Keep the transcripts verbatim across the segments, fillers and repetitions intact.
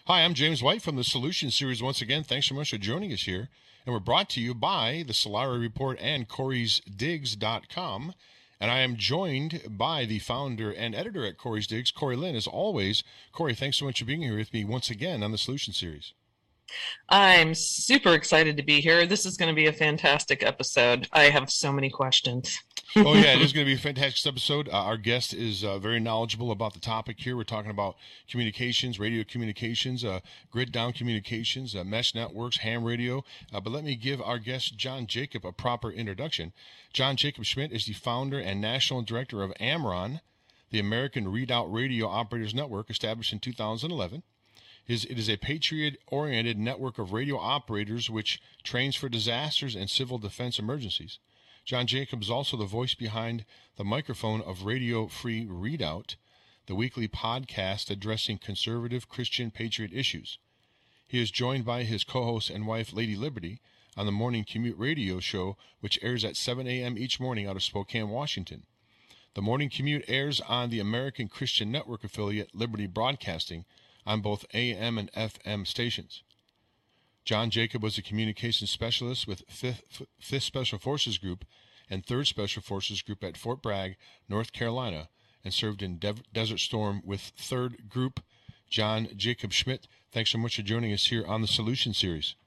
Hi, I'm James White from the Solution Series. Once again, thanks so much for joining us here. And we're brought to you by the Solari Report and Corey's Digs dot com. And I am joined by the founder and editor at Corey's Digs, Corey Lynn. As always, Corey, thanks so much for being here with me once again on the Solution Series. I'm super excited to be here. This is going to be a fantastic episode. I have so many questions. Oh, yeah, it is going to be a fantastic episode. Uh, our guest is uh, very knowledgeable about the topic here. We're talking about communications, radio communications, uh, grid down communications, uh, mesh networks, ham radio. Uh, but let me give our guest, John Jacob, a proper introduction. John Jacob Schmidt is the founder and national director of AMRON, the American Readout Radio Operators Network, established in two thousand eleven. It is a patriot-oriented network of radio operators which trains for disasters and civil defense emergencies. John Jacob is also the voice behind the microphone of Radio Free Readout, the weekly podcast addressing conservative Christian patriot issues. He is joined by his co-host and wife, Lady Liberty, on the Morning Commute radio show, which airs at seven a.m. each morning out of Spokane, Washington. The Morning Commute airs on the American Christian Network affiliate, Liberty Broadcasting, on both A M and F M stations. John Jacob was a communications specialist with fifth, fifth Special Forces Group and third Special Forces Group at Fort Bragg, North Carolina, and served in De- Desert Storm with third Group. John Jacob Schmidt, thanks so much for joining us here on the Solution Series.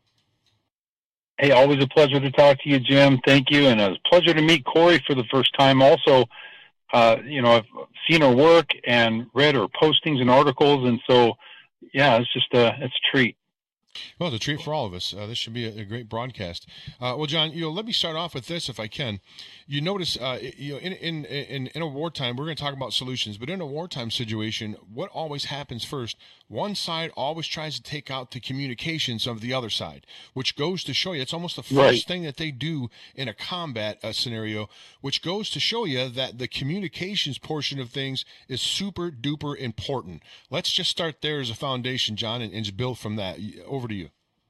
Hey, always a pleasure to talk to you, Jim. Thank you, and a pleasure to meet Corey for the first time. Also, uh, you know, I've seen her work and read her postings and articles, and so, yeah, it's just a, it's a treat. Well, it's a treat for all of us. Uh, this should be a, a great broadcast. Uh, well, John, you know, let me start off with this, if I can. You notice, uh, you know, in in in in a wartime, we're going to talk about solutions, but in a wartime situation, what always happens first? One side always tries to take out the communications of the other side, which goes to show you it's almost the first Right. thing that they do in a combat uh, scenario, which goes to show you that the communications portion of things is super duper important. Let's just start there as a foundation, John, and, and just build from that. Over to you.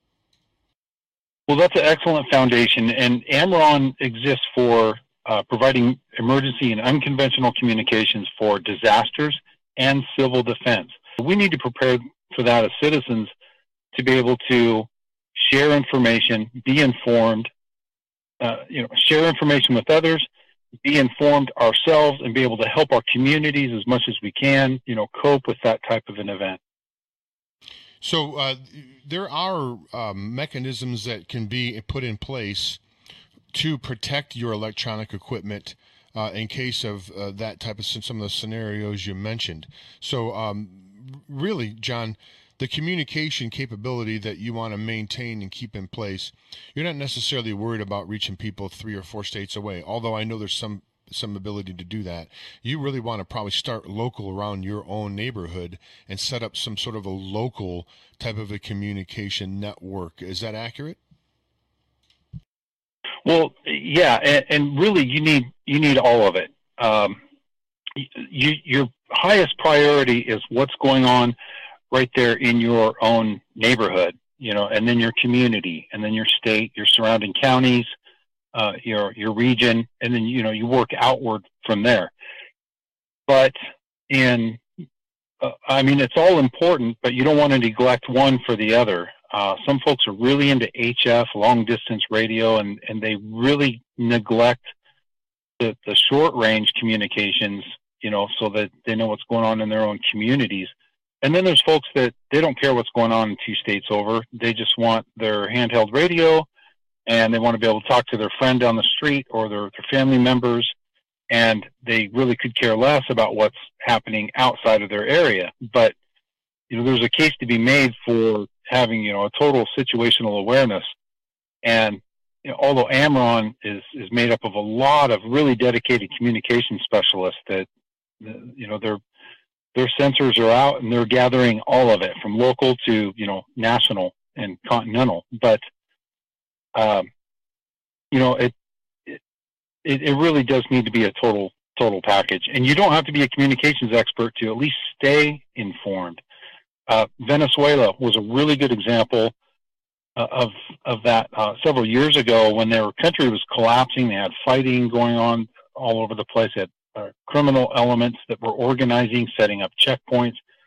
Well, that's an excellent foundation, and AMRON exists for uh, providing emergency and unconventional communications for disasters and civil defense. We need to prepare for that as citizens to be able to share information, be informed, uh, you know, share information with others, be informed ourselves, and be able to help our communities as much as we can, you know, cope with that type of an event. So uh, there are um, mechanisms that can be put in place to protect your electronic equipment uh, in case of uh, that type of some of the scenarios you mentioned. So um, really, John, the communication capability that you want to maintain and keep in place, you're not necessarily worried about reaching people three or four states away, although I know there's some some ability to do that. You really want to probably start local around your own neighborhood and set up some sort of a local type of a communication network. Is that accurate? Well, yeah, and, and really, you need you need all of it. Um, you, your highest priority is what's going on right there in your own neighborhood, you know, and then your community, and then your state, your surrounding counties, uh, your your region, and then you know you work outward from there. But in, uh, I mean, it's all important, but you don't want to neglect one for the other. Uh, some folks are really into H F, long distance radio, and, and they really neglect the, the short range communications, you know, so that they know what's going on in their own communities. And then there's folks that they don't care what's going on two states over. They just want their handheld radio, and they want to be able to talk to their friend down the street or their, their family members, and they really could care less about what's happening outside of their area. But, you know, there's a case to be made for having, you know, a total situational awareness. And, you know, although AMRON is, is made up of a lot of really dedicated communication specialists that, you know, their, their sensors are out and they're gathering all of it from local to, you know, national and continental. But, um, you know, it, it, it really does need to be a total, total package. And you don't have to be a communications expert to at least stay informed. Uh, Venezuela was a really good example uh, of of that uh, several years ago when their country was collapsing. They had fighting going on all over the place. They had uh, criminal elements that were organizing, setting up checkpoints.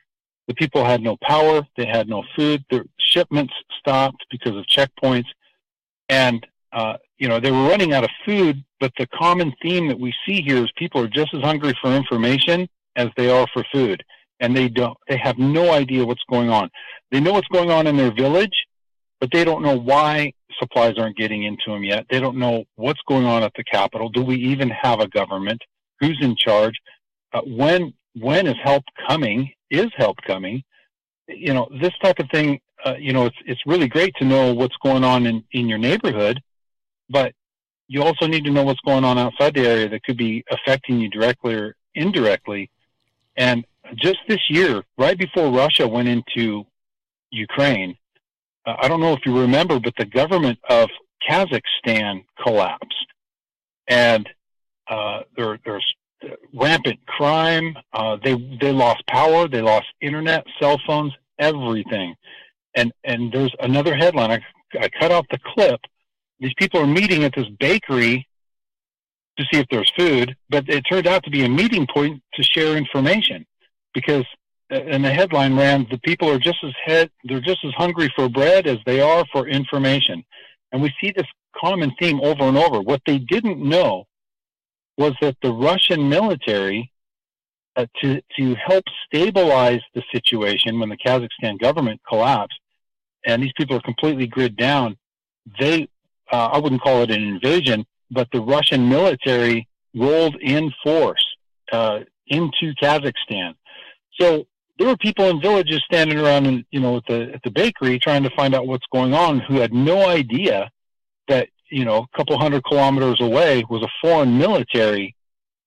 The people had no power. They had no food. Their shipments stopped because of checkpoints. And, uh, you know, they were running out of food, but the common theme that we see here is people are just as hungry for information as they are for food. And they don't, they have no idea what's going on. They know what's going on in their village, but they don't know why supplies aren't getting into them yet. They don't know what's going on at the Capitol. Do we even have a government? Who's in charge? Uh, when, when is help coming? Is help coming? You know, this type of thing, uh, you know, it's, it's really great to know what's going on in, in your neighborhood, but you also need to know what's going on outside the area that could be affecting you directly or indirectly. And just this year, right before Russia went into Ukraine, uh, I don't know if you remember, but the government of Kazakhstan collapsed. And uh, there, there's rampant crime. Uh, they they lost power. They lost internet, cell phones, everything. And and there's another headline. I, I cut out the clip. These people are meeting at this bakery to see if there's food, but it turned out to be a meeting point to share information, because, and the headline ran, the people are just as head, they're just as hungry for bread as they are for information. And we see this common theme over and over. What they didn't know was that the Russian military, uh, to, to help stabilize the situation when the Kazakhstan government collapsed, and these people are completely grid down, they, uh, I wouldn't call it an invasion, but the Russian military rolled in force uh, into Kazakhstan. So there were people in villages standing around, in, you know, at the at the bakery trying to find out what's going on, who had no idea that, you know, a couple hundred kilometers away was a foreign military,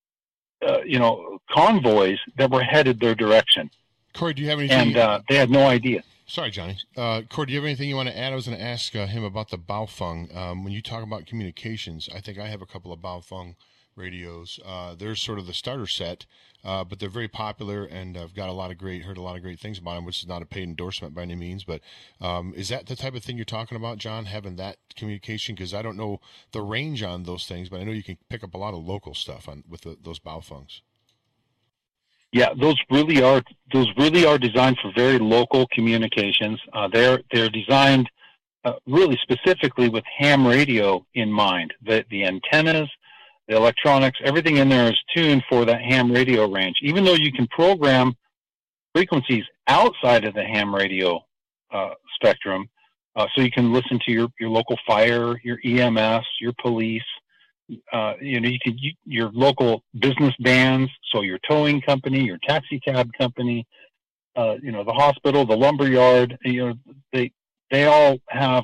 uh, you know, convoys that were headed their direction. Corey, do you have anything? And uh, they had no idea. Sorry, Johnny. Uh, Corey, do you have anything you want to add? I was going to ask uh, him about the Baofeng. Um, when you talk about communications, I think I have a couple of Baofeng radios. Uh, they're sort of the starter set, uh, but they're very popular, and I've got a lot of great, heard a lot of great things about them, which is not a paid endorsement by any means. But um, is that the type of thing you're talking about, John, having that communication? Because I don't know the range on those things, but I know you can pick up a lot of local stuff on with the, those Baofengs. Yeah, those really are those really are designed for very local communications. Uh, they're they're designed uh, really specifically with ham radio in mind. The the antennas, the electronics, everything in there is tuned for that ham radio range. Even though you can program frequencies outside of the ham radio uh, spectrum, uh, so you can listen to your your local fire, your E M S, your police. Uh, you know, you could you, your local business bands, so your towing company, your taxi cab company, uh, you know, the hospital, the lumber yard. You know, they they all have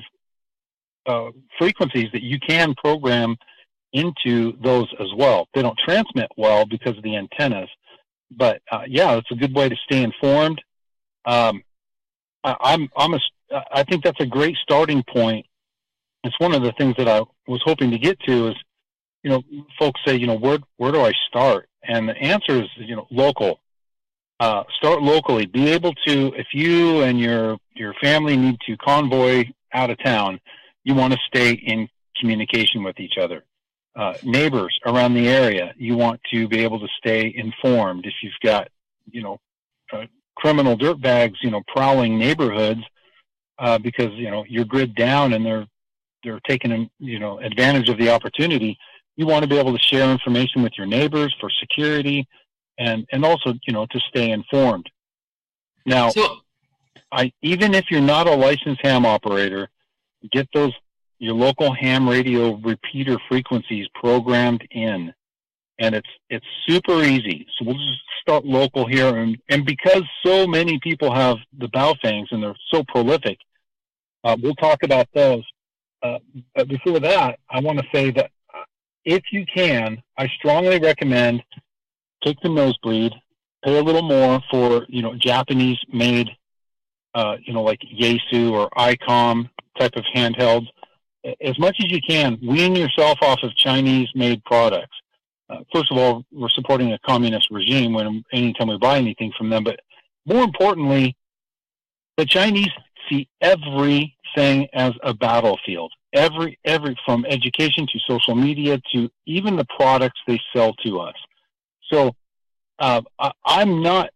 uh, frequencies that you can program into those as well. They don't transmit well because of the antennas, but uh, yeah, it's a good way to stay informed. Um, I, I'm I'm a I think that's a great starting point. It's one of the things that I was hoping to get to is, you know, folks say, you know, where where do I start? And the answer is, you know, local. Uh, start locally. Be able to, if you and your your family need to convoy out of town, you want to stay in communication with each other. Uh, neighbors around the area, you want to be able to stay informed. If you've got, you know, uh, criminal dirtbags, you know, prowling neighborhoods, uh, because, you know, you're grid down and they're they're taking, you know, advantage of the opportunity. You want to be able to share information with your neighbors for security, and, and also, you know, to stay informed. Now, so, I, even if you're not a licensed ham operator, get those, your local ham radio repeater frequencies programmed in, and it's, it's super easy. So we'll just start local here. And, and because so many people have the Baofengs and they're so prolific, uh, we'll talk about those. Uh, but before that, I want to say that if you can, I strongly recommend take the nosebleed, pay a little more for, you know, Japanese-made, uh, you know, like Yaesu or ICOM type of handhelds. As much as you can, wean yourself off of Chinese-made products. Uh, first of all, we're supporting a communist regime when anytime we buy anything from them, but more importantly, the Chinese see everything as a battlefield. Every, every, from education to social media to even the products they sell to us. So uh, I, I'm not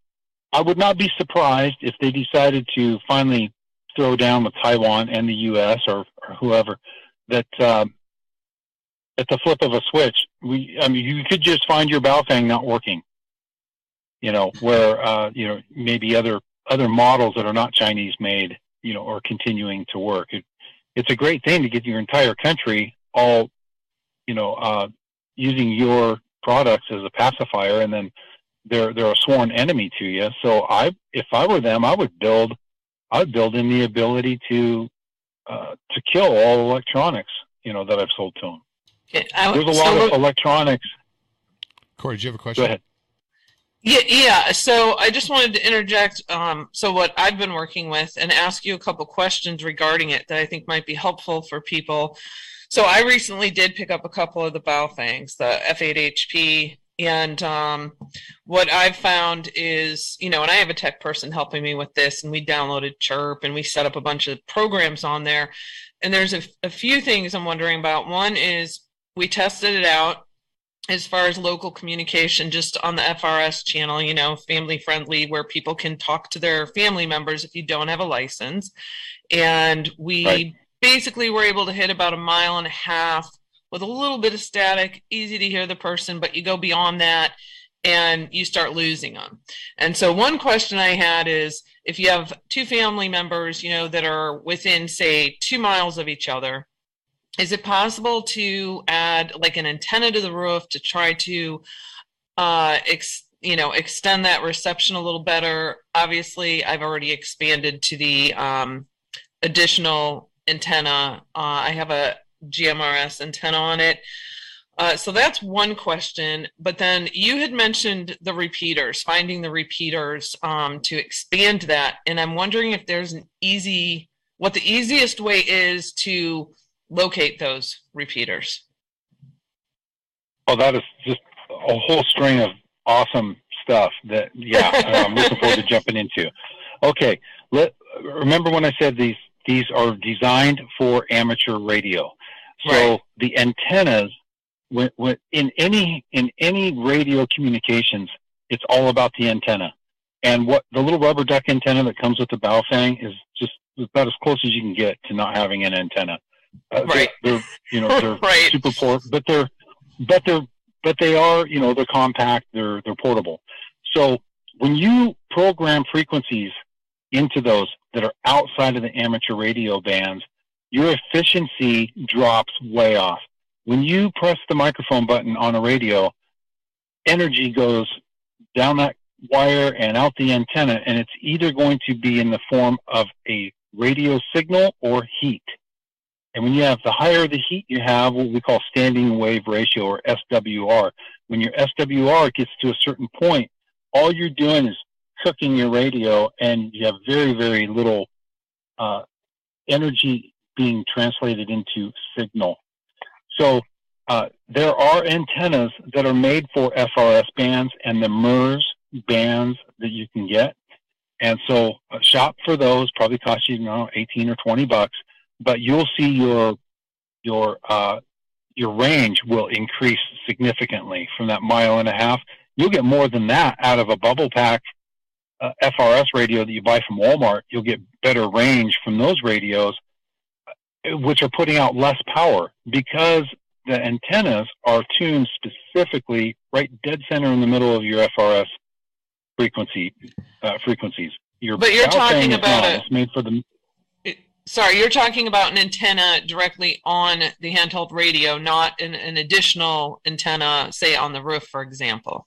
I would not be surprised if they decided to finally throw down with Taiwan and the U S or, or whoever, that um, at the flip of a switch, we, I mean, you could just find your Baofeng not working, you know, where, uh, you know, maybe other, other models that are not Chinese made, you know, are continuing to work. It, it's a great thing to get your entire country all, you know, uh, using your products as a pacifier, and then they're, they're a sworn enemy to you. So I, if I were them, I would build, I would build in the ability to, uh, to kill all electronics, you know, that I've sold to them. Okay, I, There's a lot so, of electronics. Corey, did you have a question? Go ahead. Yeah, yeah. So I just wanted to interject. Um, so what I've been working with, and ask you a couple questions regarding it that I think might be helpful for people. So I recently did pick up a couple of the Baofengs, the F eight H P, and um, what I've found is, you know, and I have a tech person helping me with this, and we downloaded Chirp, and we set up a bunch of programs on there. And there's a, a few things I'm wondering about. One is we tested it out as far as local communication, just on the F R S channel, you know, family friendly, where people can talk to their family members if you don't have a license. And we right. basically were able to hit about a mile and a half with a little bit of static, easy to hear the person, but you go beyond that and you start losing them. And so one question I had is, if you have two family members, you know, that are within, say, two miles of each other, is it possible to add like an antenna to the roof to try to, uh, ex, you know, extend that reception a little better? Obviously, I've already expanded to the um, additional antenna. Uh, I have a G M R S antenna on it. Uh, so that's one question. But then you had mentioned the repeaters, finding the repeaters um, to expand that. And I'm wondering if there's an easy, what the easiest way is to locate those repeaters. Oh, that is just a whole string of awesome stuff that, yeah, I'm looking forward to jumping into. Okay, let, remember when I said these, these are designed for amateur radio. So right. the antennas, when, when, in any in any radio communications, it's all about the antenna. And what the little rubber duck antenna that comes with the Baofeng is just about as close as you can get to not having an antenna. Uh, right. They're, they're you know they're right. super port, but they're but they're but they are you know they're compact. They're they're portable. So when you program frequencies into those that are outside of the amateur radio bands, your efficiency drops way off. When you press the microphone button on a radio, energy goes down that wire and out the antenna, and it's either going to be in the form of a radio signal or heat. And when you have the higher the heat you have, what we call standing wave ratio, or S W R. When your S W R gets to a certain point, all you're doing is cooking your radio, and you have very, very little uh, energy being translated into signal. So uh, there are antennas that are made for F R S bands and the M E R S bands that you can get. And so uh, shop for those, probably cost you, you know, eighteen or twenty bucks, but you'll see your, your, uh, your range will increase significantly from that mile and a half. You'll get more than that out of a bubble pack uh, F R S radio that you buy from Walmart. You'll get better range from those radios, which are putting out less power, because the antennas are tuned specifically right dead center in the middle of your F R S frequency uh, frequencies. Your but you're talking about a, it's made for the. It, sorry, you're talking about an antenna directly on the handheld radio, not an, an additional antenna, say on the roof, for example.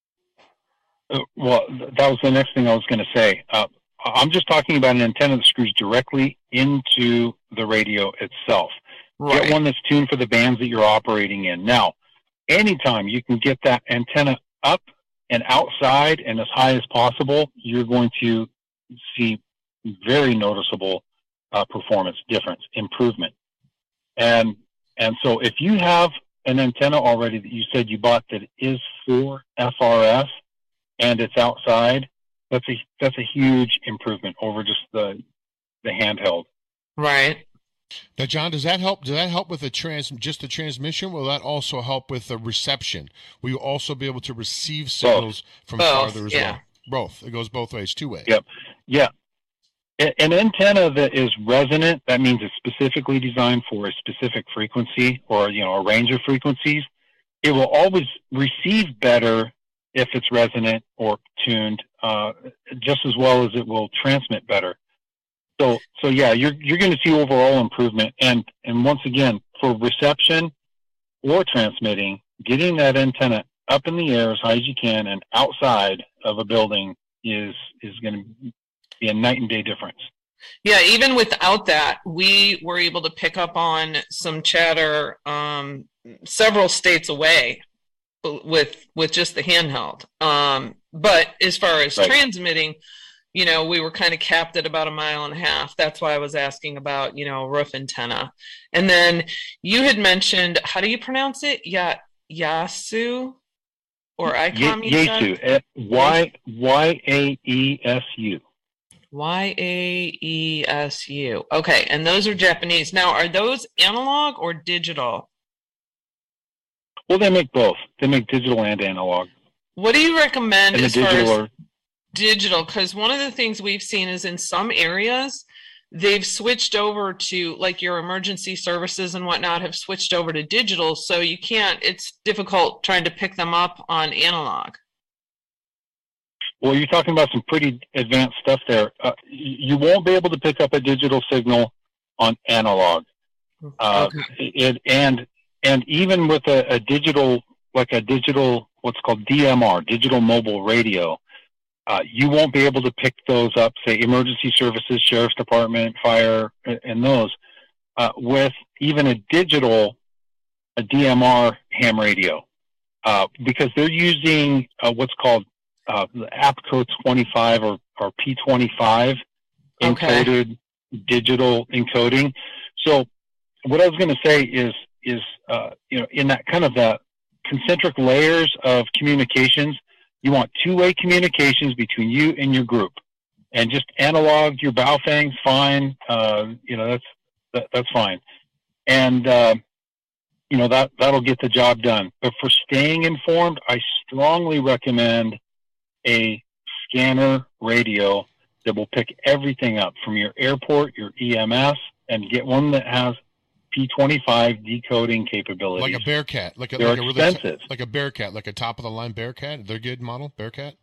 Uh, well, that was the next thing I was going to say. Uh, I'm just talking about an antenna that screws directly into the radio itself. Right. Get one that's tuned for the bands that you're operating in. Now, anytime you can get that antenna up and outside and as high as possible, you're going to see very noticeable uh, performance difference, improvement. And and so if you have an antenna already that you said you bought that is for F R S and it's outside, that's a that's a huge improvement over just the the handheld. Right. Now, John, does that help? Does that help with the trans just the transmission? Will that also help with the reception? Will you also be able to receive signals Both. from Both, farther as yeah. well? Both. It goes both ways, two way. Yep. Yeah. An antenna that is resonant, that means it's specifically designed for a specific frequency or, you know, a range of frequencies. It will always receive better if it's resonant or tuned, uh, just as well as it will transmit better. So, so yeah, you're you're going to see overall improvement. And and once again, for reception or transmitting, getting that antenna up in the air as high as you can and outside of a building is is going to be a night and day difference. Yeah, even without that, we were able to pick up on some chatter um, several states away with with just the handheld. Um, but as far as right. transmitting, you know, we were kind of capped at about a mile and a half. That's why I was asking about, you know, roof antenna. And then you had mentioned, how do you pronounce it? Ya Yaesu or ICOM? Yaesu. Y Y A E S U. Y A E S U. Okay, and those are Japanese. Now, are those analog or digital? Well, they make both. They make digital and analog. What do you recommend and as far as are... digital? Because one of the things we've seen is in some areas, they've switched over to, like your emergency services and whatnot have switched over to digital, so you can't, it's difficult trying to pick them up on analog. Well, you're talking about some pretty advanced stuff there. Uh, you won't be able to pick up a digital signal on analog. Uh, okay. it, and and even with a, a digital, like a digital, what's called D M R, digital mobile radio, uh, you won't be able to pick those up, say, emergency services, sheriff's department, fire, and those, uh, with even a digital, a D M R ham radio, uh, because they're using uh, what's called Uh, the APCO twenty-five or, or P twenty-five encoded okay. digital encoding. So what I was going to say is, is uh, you know, in that kind of the concentric layers of communications, you want two-way communications between you and your group. And just analog your Baofeng's fine. Uh, you know, that's that, that's fine. And, uh, you know, that, that'll get the job done. But for staying informed, I strongly recommend a scanner radio that will pick everything up from your airport, your E M S, and get one that has P twenty-five decoding capabilities. Like a Bearcat, like a, They're like a expensive. Really, like a Bearcat, like a top of the line Bearcat. They're good model Bearcat.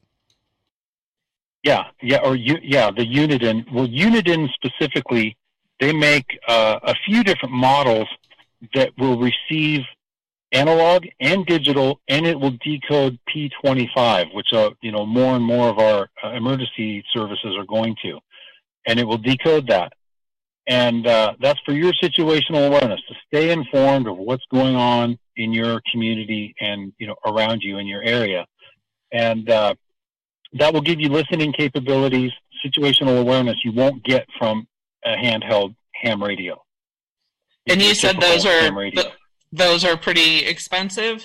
Yeah, yeah, or yeah, the Uniden. Well, Uniden specifically, they make uh, a few different models that will receive analog and digital, and it will decode P twenty-five, which uh, you know, more and more of our uh, emergency services are going to, and it will decode that. And uh, that's for your situational awareness, to stay informed of what's going on in your community and, you know, around you in your area. And uh, that will give you listening capabilities, situational awareness you won't get from a handheld ham radio. And you said those are the, those are pretty expensive?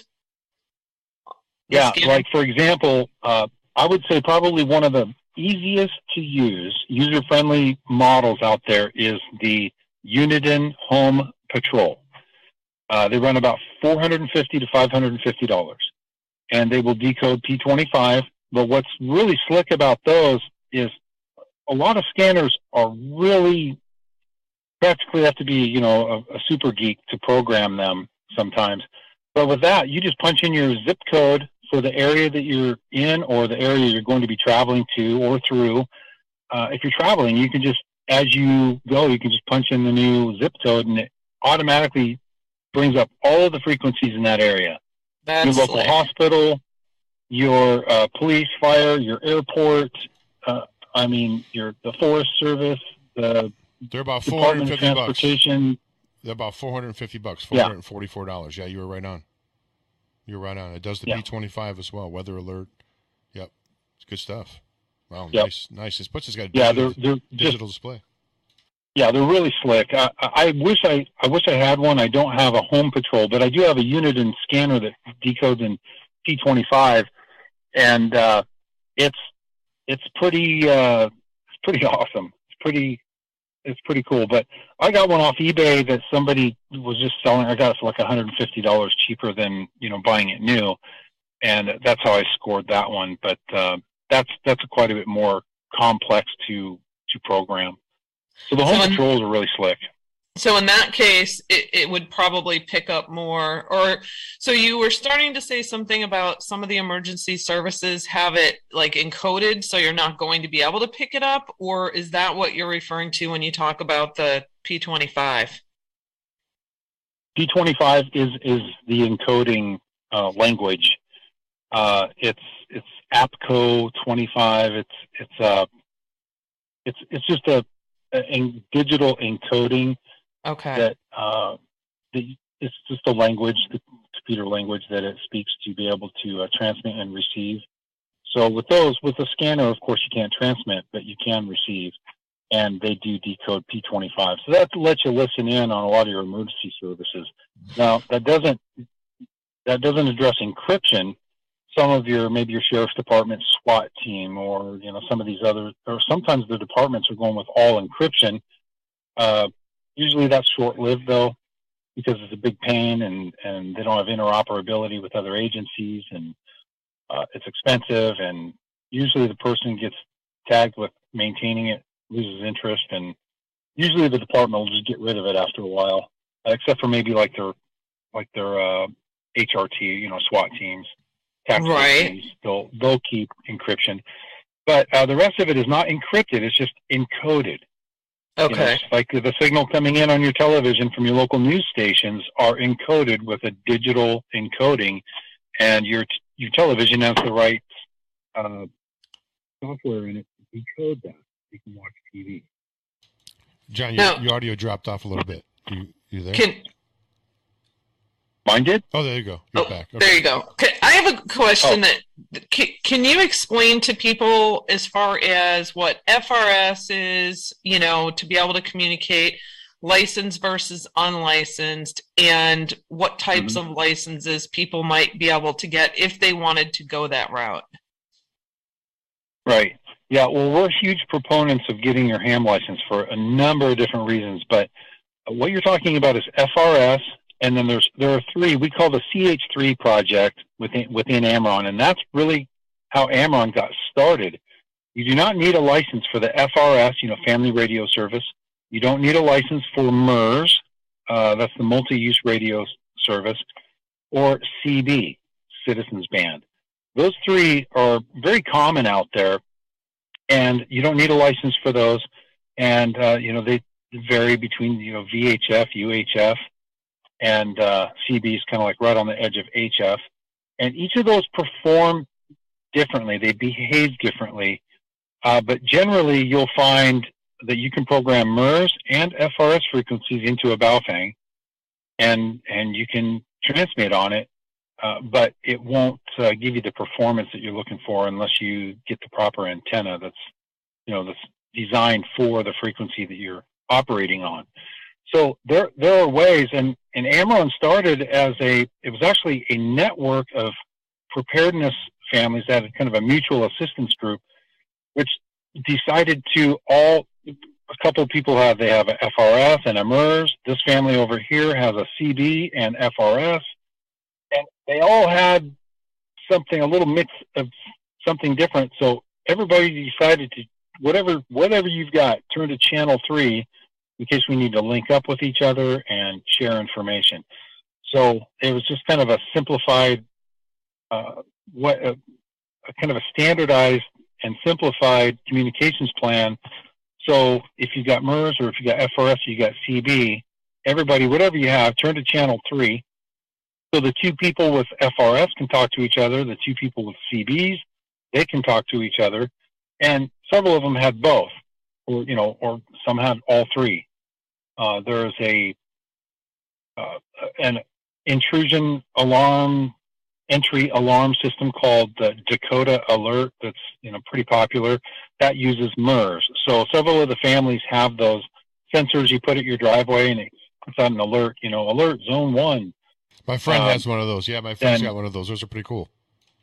Yeah, like for example, uh, I would say probably one of the easiest to use, user-friendly models out there is the Uniden Home Patrol. Uh, they run about four hundred fifty to five hundred fifty dollars, and they will decode P twenty-five. But what's really slick about those is a lot of scanners are really practically have to be, you know, a, a super geek to program them sometimes. But with that, you just punch in your zip code for the area that you're in or the area you're going to be traveling to or through. Uh, if you're traveling, you can just, as you go, you can just punch in the new zip code and it automatically brings up all of the frequencies in that area. That's your local slick. Hospital, your uh, police, fire, your airport, uh, I mean, your the Forest Service, the They're about four Department hundred of fifty bucks. Transportation. They're about four hundred fifty bucks, four hundred forty-four dollars. Yeah. yeah, you were right on. You're right on. It does the yeah. P twenty-five as well. Weather alert. Yep. It's good stuff. Wow. Yep. Nice. Nice. It's plus it's got a yeah, digital, they're, they're digital just, display. Yeah, they're really slick. I, I wish I, I wish I had one. I don't have a Home Patrol, but I do have a Uniden scanner that decodes in P twenty-five, and uh, it's it's pretty uh, it's pretty awesome. It's pretty it's pretty cool. But I got one off eBay that somebody was just selling. I got it for like one hundred fifty dollars cheaper than, you know, buying it new, and that's how I scored that one. But uh, that's that's quite a bit more complex to to program. So the home So in- controls are really slick. So in that case, it, it would probably pick up more. Or so you were starting to say something about some of the emergency services have it like encoded, so you're not going to be able to pick it up. Or is that what you're referring to when you talk about the P twenty-five? P twenty-five is is the encoding uh, language. Uh, it's it's APCO twenty-five. It's it's uh it's it's just a, a digital encoding. Okay. That uh, the, it's just a language, the computer language that it speaks to be able to uh, transmit and receive. So with those, with the scanner, of course, you can't transmit, but you can receive, and they do decode P twenty-five. So that lets you listen in on a lot of your emergency services. Now that doesn't that doesn't address encryption. Some of your maybe your sheriff's department SWAT team, or you know some of these other, or sometimes the departments are going with all encryption. Uh, Usually that's short-lived, though, because it's a big pain, and, and they don't have interoperability with other agencies, and uh, it's expensive, and usually the person gets tagged with maintaining it, loses interest, and usually the department will just get rid of it after a while, uh, except for maybe like their like their uh, H R T, you know, SWAT teams, tactical Right. teams. They'll they'll keep encryption, but uh, the rest of it is not encrypted. It's just encoded. Okay. You know, like the signal coming in on your television from your local news stations are encoded with a digital encoding, and your your television has the right uh, software in it to decode that. You can watch T V. John, your, Now- your audio dropped off a little bit. You, you there? Can Mine did? oh, there you go. You're Oh, back. Okay. there you go. Okay, I have a question Oh. that can, can you explain to people as far as what F R S is, you know, to be able to communicate licensed versus unlicensed, and what types Mhm. of licenses people might be able to get if they wanted to go that route? Right. Yeah, well, we're huge proponents of getting your ham license for a number of different reasons, but what you're talking about is F R S, and then there's there are three we call the C H three project within within Amron, and that's really how Amron got started. You do not need a license for the F R S, you know, Family Radio Service. You don't need a license for MERS, uh, that's the Multi-Use Radio Service, or C B, Citizens Band. Those three are very common out there, and you don't need a license for those. And uh, you know, they vary between you know V H F, U H F. And uh, C B is kind of like right on the edge of H F. And each of those perform differently. They behave differently. Uh, but generally, you'll find that you can program MERS and F R S frequencies into a Baofeng, and and you can transmit on it, uh, but it won't uh, give you the performance that you're looking for unless you get the proper antenna that's, you know, that's designed for the frequency that you're operating on. So there there are ways, and, and Amron started as a, it was actually a network of preparedness families that had kind of a mutual assistance group, which decided to all, a couple of people have, they have a F R S and a MERS. This family over here has a C B and F R S. And they all had something, a little mix of something different. So everybody decided to, whatever whatever you've got, turn to channel three, in case we need to link up with each other and share information. So it was just kind of a simplified, uh, what a, a kind of a standardized and simplified communications plan. So if you got MERS or if you got F R S, or you got C B, everybody, whatever you have, turn to channel three. So the two people with F R S can talk to each other. The two people with C Bs, they can talk to each other. And several of them had both, or, you know, or some had all three. Uh, there's a uh, an intrusion alarm entry alarm system called the Dakota Alert that's, you know, pretty popular. That uses MERS. So several of the families have those sensors you put at your driveway, and it puts out an alert, you know, alert zone one. My friend Um, has one of those. Yeah, my friend's and- got one of those. Those are pretty cool.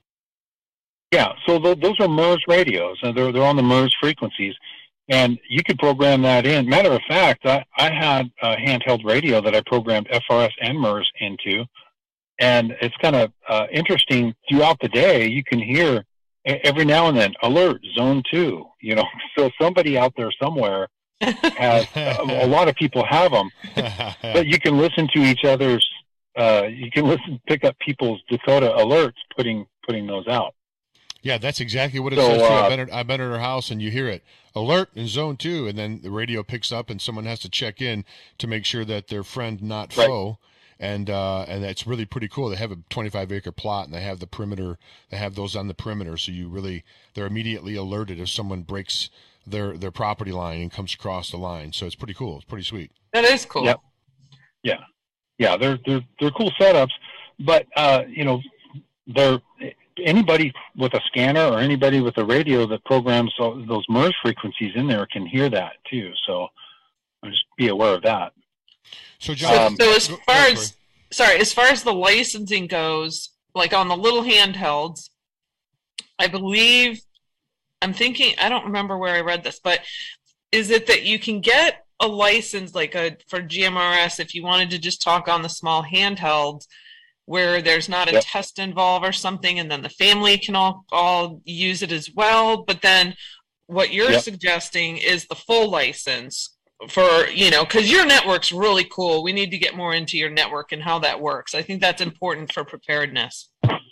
Yeah, so th- those are MERS radios, and they're they're on the MERS frequencies, and you could program that in. Matter of fact, I, I had a handheld radio that I programmed F R S and MERS into, and it's kind of uh, interesting. Throughout the day, you can hear every now and then, alert, zone two, you know, so somebody out there somewhere has, a lot of people have them, but you can listen to each other's, uh, you can listen, pick up people's Dakota alerts, putting, putting those out. Yeah, that's exactly what it so, says too. uh, I've been, at, I've been at her house and you hear it, alert in zone two, and then the radio picks up and someone has to check in to make sure that they're friend, not foe. Right. And uh, and that's really pretty cool. They have a twenty-five acre plot, and they have the perimeter. They have those on the perimeter, so you really they're immediately alerted if someone breaks their their property line and comes across the line. So it's pretty cool. It's pretty sweet. That is cool. Yep. Yeah, yeah. They're they're they're cool setups, but uh, you know, they're anybody with a scanner or anybody with a radio that programs those M E R S frequencies in there can hear that too. So just be aware of that. So, John, so, so as far as sorry, as far as the licensing goes, like on the little handhelds, I believe I'm thinking I don't remember where I read this, but is it that you can get a license like a for G M R S if you wanted to just talk on the small handhelds where there's not a yep. test involved or something, and then the family can all all use it as well. But then what you're yep. suggesting is the full license. For, you know, because your network's really cool. We need to get more into your network and how that works. I think that's important for preparedness.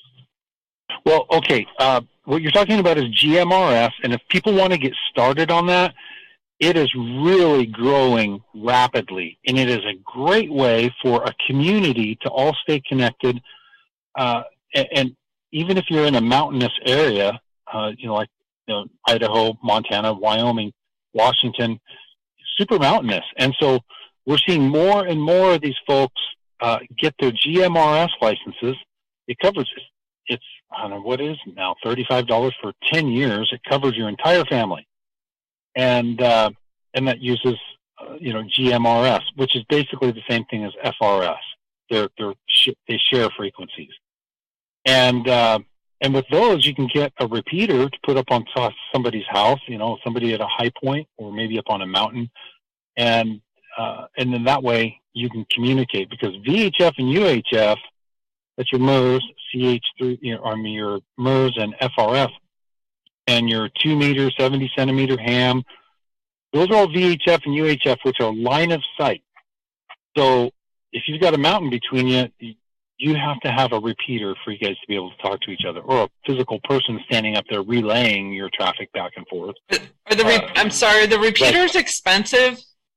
Well, okay. Uh, what you're talking about is G M R S, and if people want to get started on that, it is really growing rapidly, and it is a great way for a community to all stay connected. Uh, and, and even if you're in a mountainous area, uh, you know, like you know, Idaho, Montana, Wyoming, Washington, super mountainous. And so we're seeing more and more of these folks uh, get their G M R S licenses. It covers, it's, I don't know what is now, thirty-five dollars for ten years. It covers your entire family. And, uh, and that uses, uh, you know, G M R S, which is basically the same thing as F R S. They're, they're, they share frequencies. And, uh, and with those, you can get a repeater to put up on top somebody's house, you know, somebody at a high point or maybe up on a mountain. And, uh, and then that way you can communicate, because V H F and U H F, that's your M E R S, C H three, you know, I mean, your M E R S and F R F, and your two meter, seventy centimeter ham, those are all V H F and U H F, which are line of sight. So if you've got a mountain between you, you have to have a repeater for you guys to be able to talk to each other, or a physical person standing up there relaying your traffic back and forth. Are the re- uh, I'm sorry, are the repeaters but, expensive?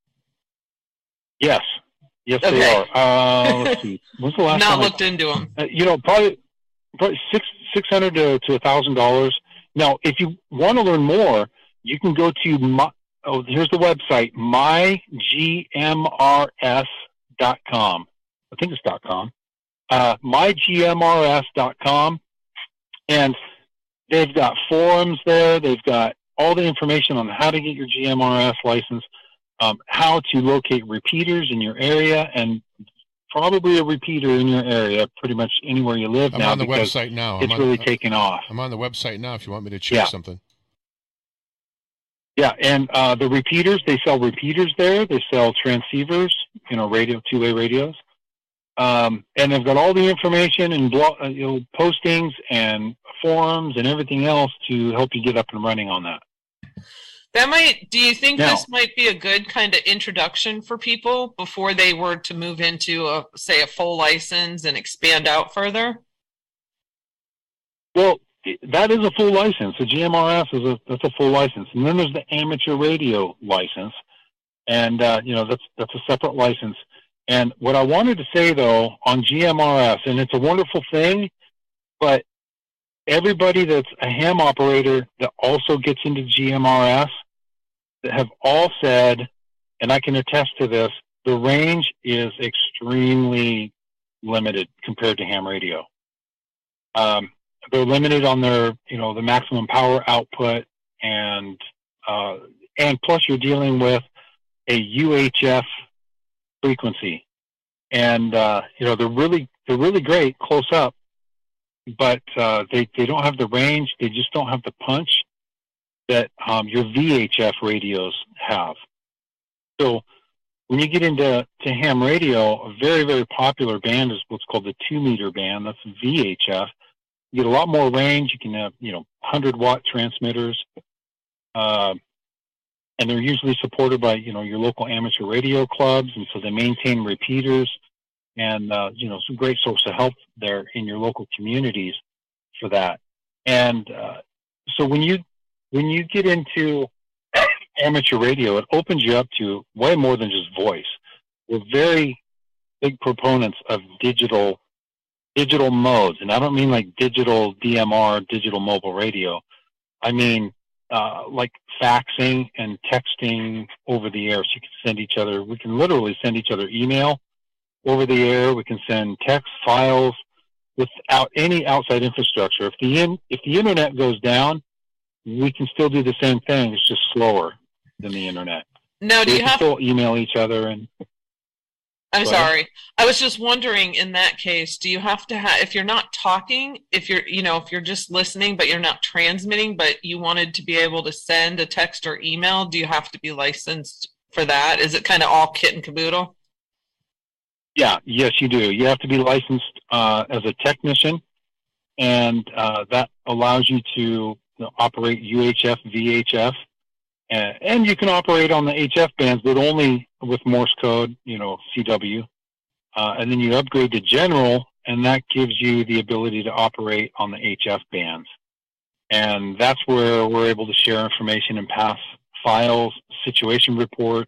Yes. Yes, okay. They are. Uh, let's see. When's the last Not time looked I, into them. Uh, you know, probably, probably six, six hundred to, to a thousand dollars. Now, if you want to learn more, you can go to my, oh, here's the website, my G M R S dot com. I think it's .com. Uh, my G M R S dot com, and they've got forums there. They've got all the information on how to get your G M R S license, um, how to locate repeaters in your area, and probably a repeater in your area pretty much anywhere you live I'm now. on the website now. It's I'm really on, taken off. I'm on the website now if you want me to check yeah. something. Yeah, and uh, the repeaters, they sell repeaters there. They sell transceivers, you know, radio, two-way radios. Um, and they've got all the information and blog, uh, you know, postings and forums and everything else to help you get up and running on that. That might, do you think now, this might be a good kind of introduction for people before they were to move into a, say, a full license and expand out further? Well, that is a full license. The G M R S is a, that's a full license. And then there's the amateur radio license. And, uh, you know, that's, that's a separate license. And what I wanted to say, though, on G M R S, and it's a wonderful thing, but everybody that's a ham operator that also gets into G M R S that have all said, and I can attest to this, the range is extremely limited compared to ham radio. Um, they're limited on their, you know, the maximum power output, and uh, and plus you're dealing with a U H F frequency, and uh, you know they're really they're really great close up, but uh, they they don't have the range. They just don't have the punch that um, your V H F radios have. So when you get into to ham radio, a very very popular band is what's called the two meter band. That's V H F. You get a lot more range. You can have you know one hundred watt transmitters, uh, and they're usually supported by, you know, your local amateur radio clubs, and so they maintain repeaters, and uh, you know, some great source of help there in your local communities for that. And uh, so when you when you get into amateur radio, it opens you up to way more than just voice. We're very big proponents of digital digital modes, and I don't mean like digital D M R, digital mobile radio. I mean uh, like faxing and texting over the air. So you can send each other. We can literally send each other email over the air. We can send text files without any outside infrastructure. If the in, if the internet goes down, we can still do the same thing. It's just slower than the internet. Now, so do we you can have? still email each other and. I'm sorry. I was just wondering, in that case, do you have to have, if you're not talking, if you're, you know, if you're just listening, but you're not transmitting, but you wanted to be able to send a text or email, do you have to be licensed for that? Is it kind of all kit and caboodle? Yeah, yes, you do. You have to be licensed uh, as a technician, and uh, that allows you to you know, operate U H F, V H F, and, and you can operate on the H F bands, but only with Morse code, you know, C W. Uh, and then you upgrade to general, and that gives you the ability to operate on the H F bands. And that's where we're able to share information and pass files, situation reports,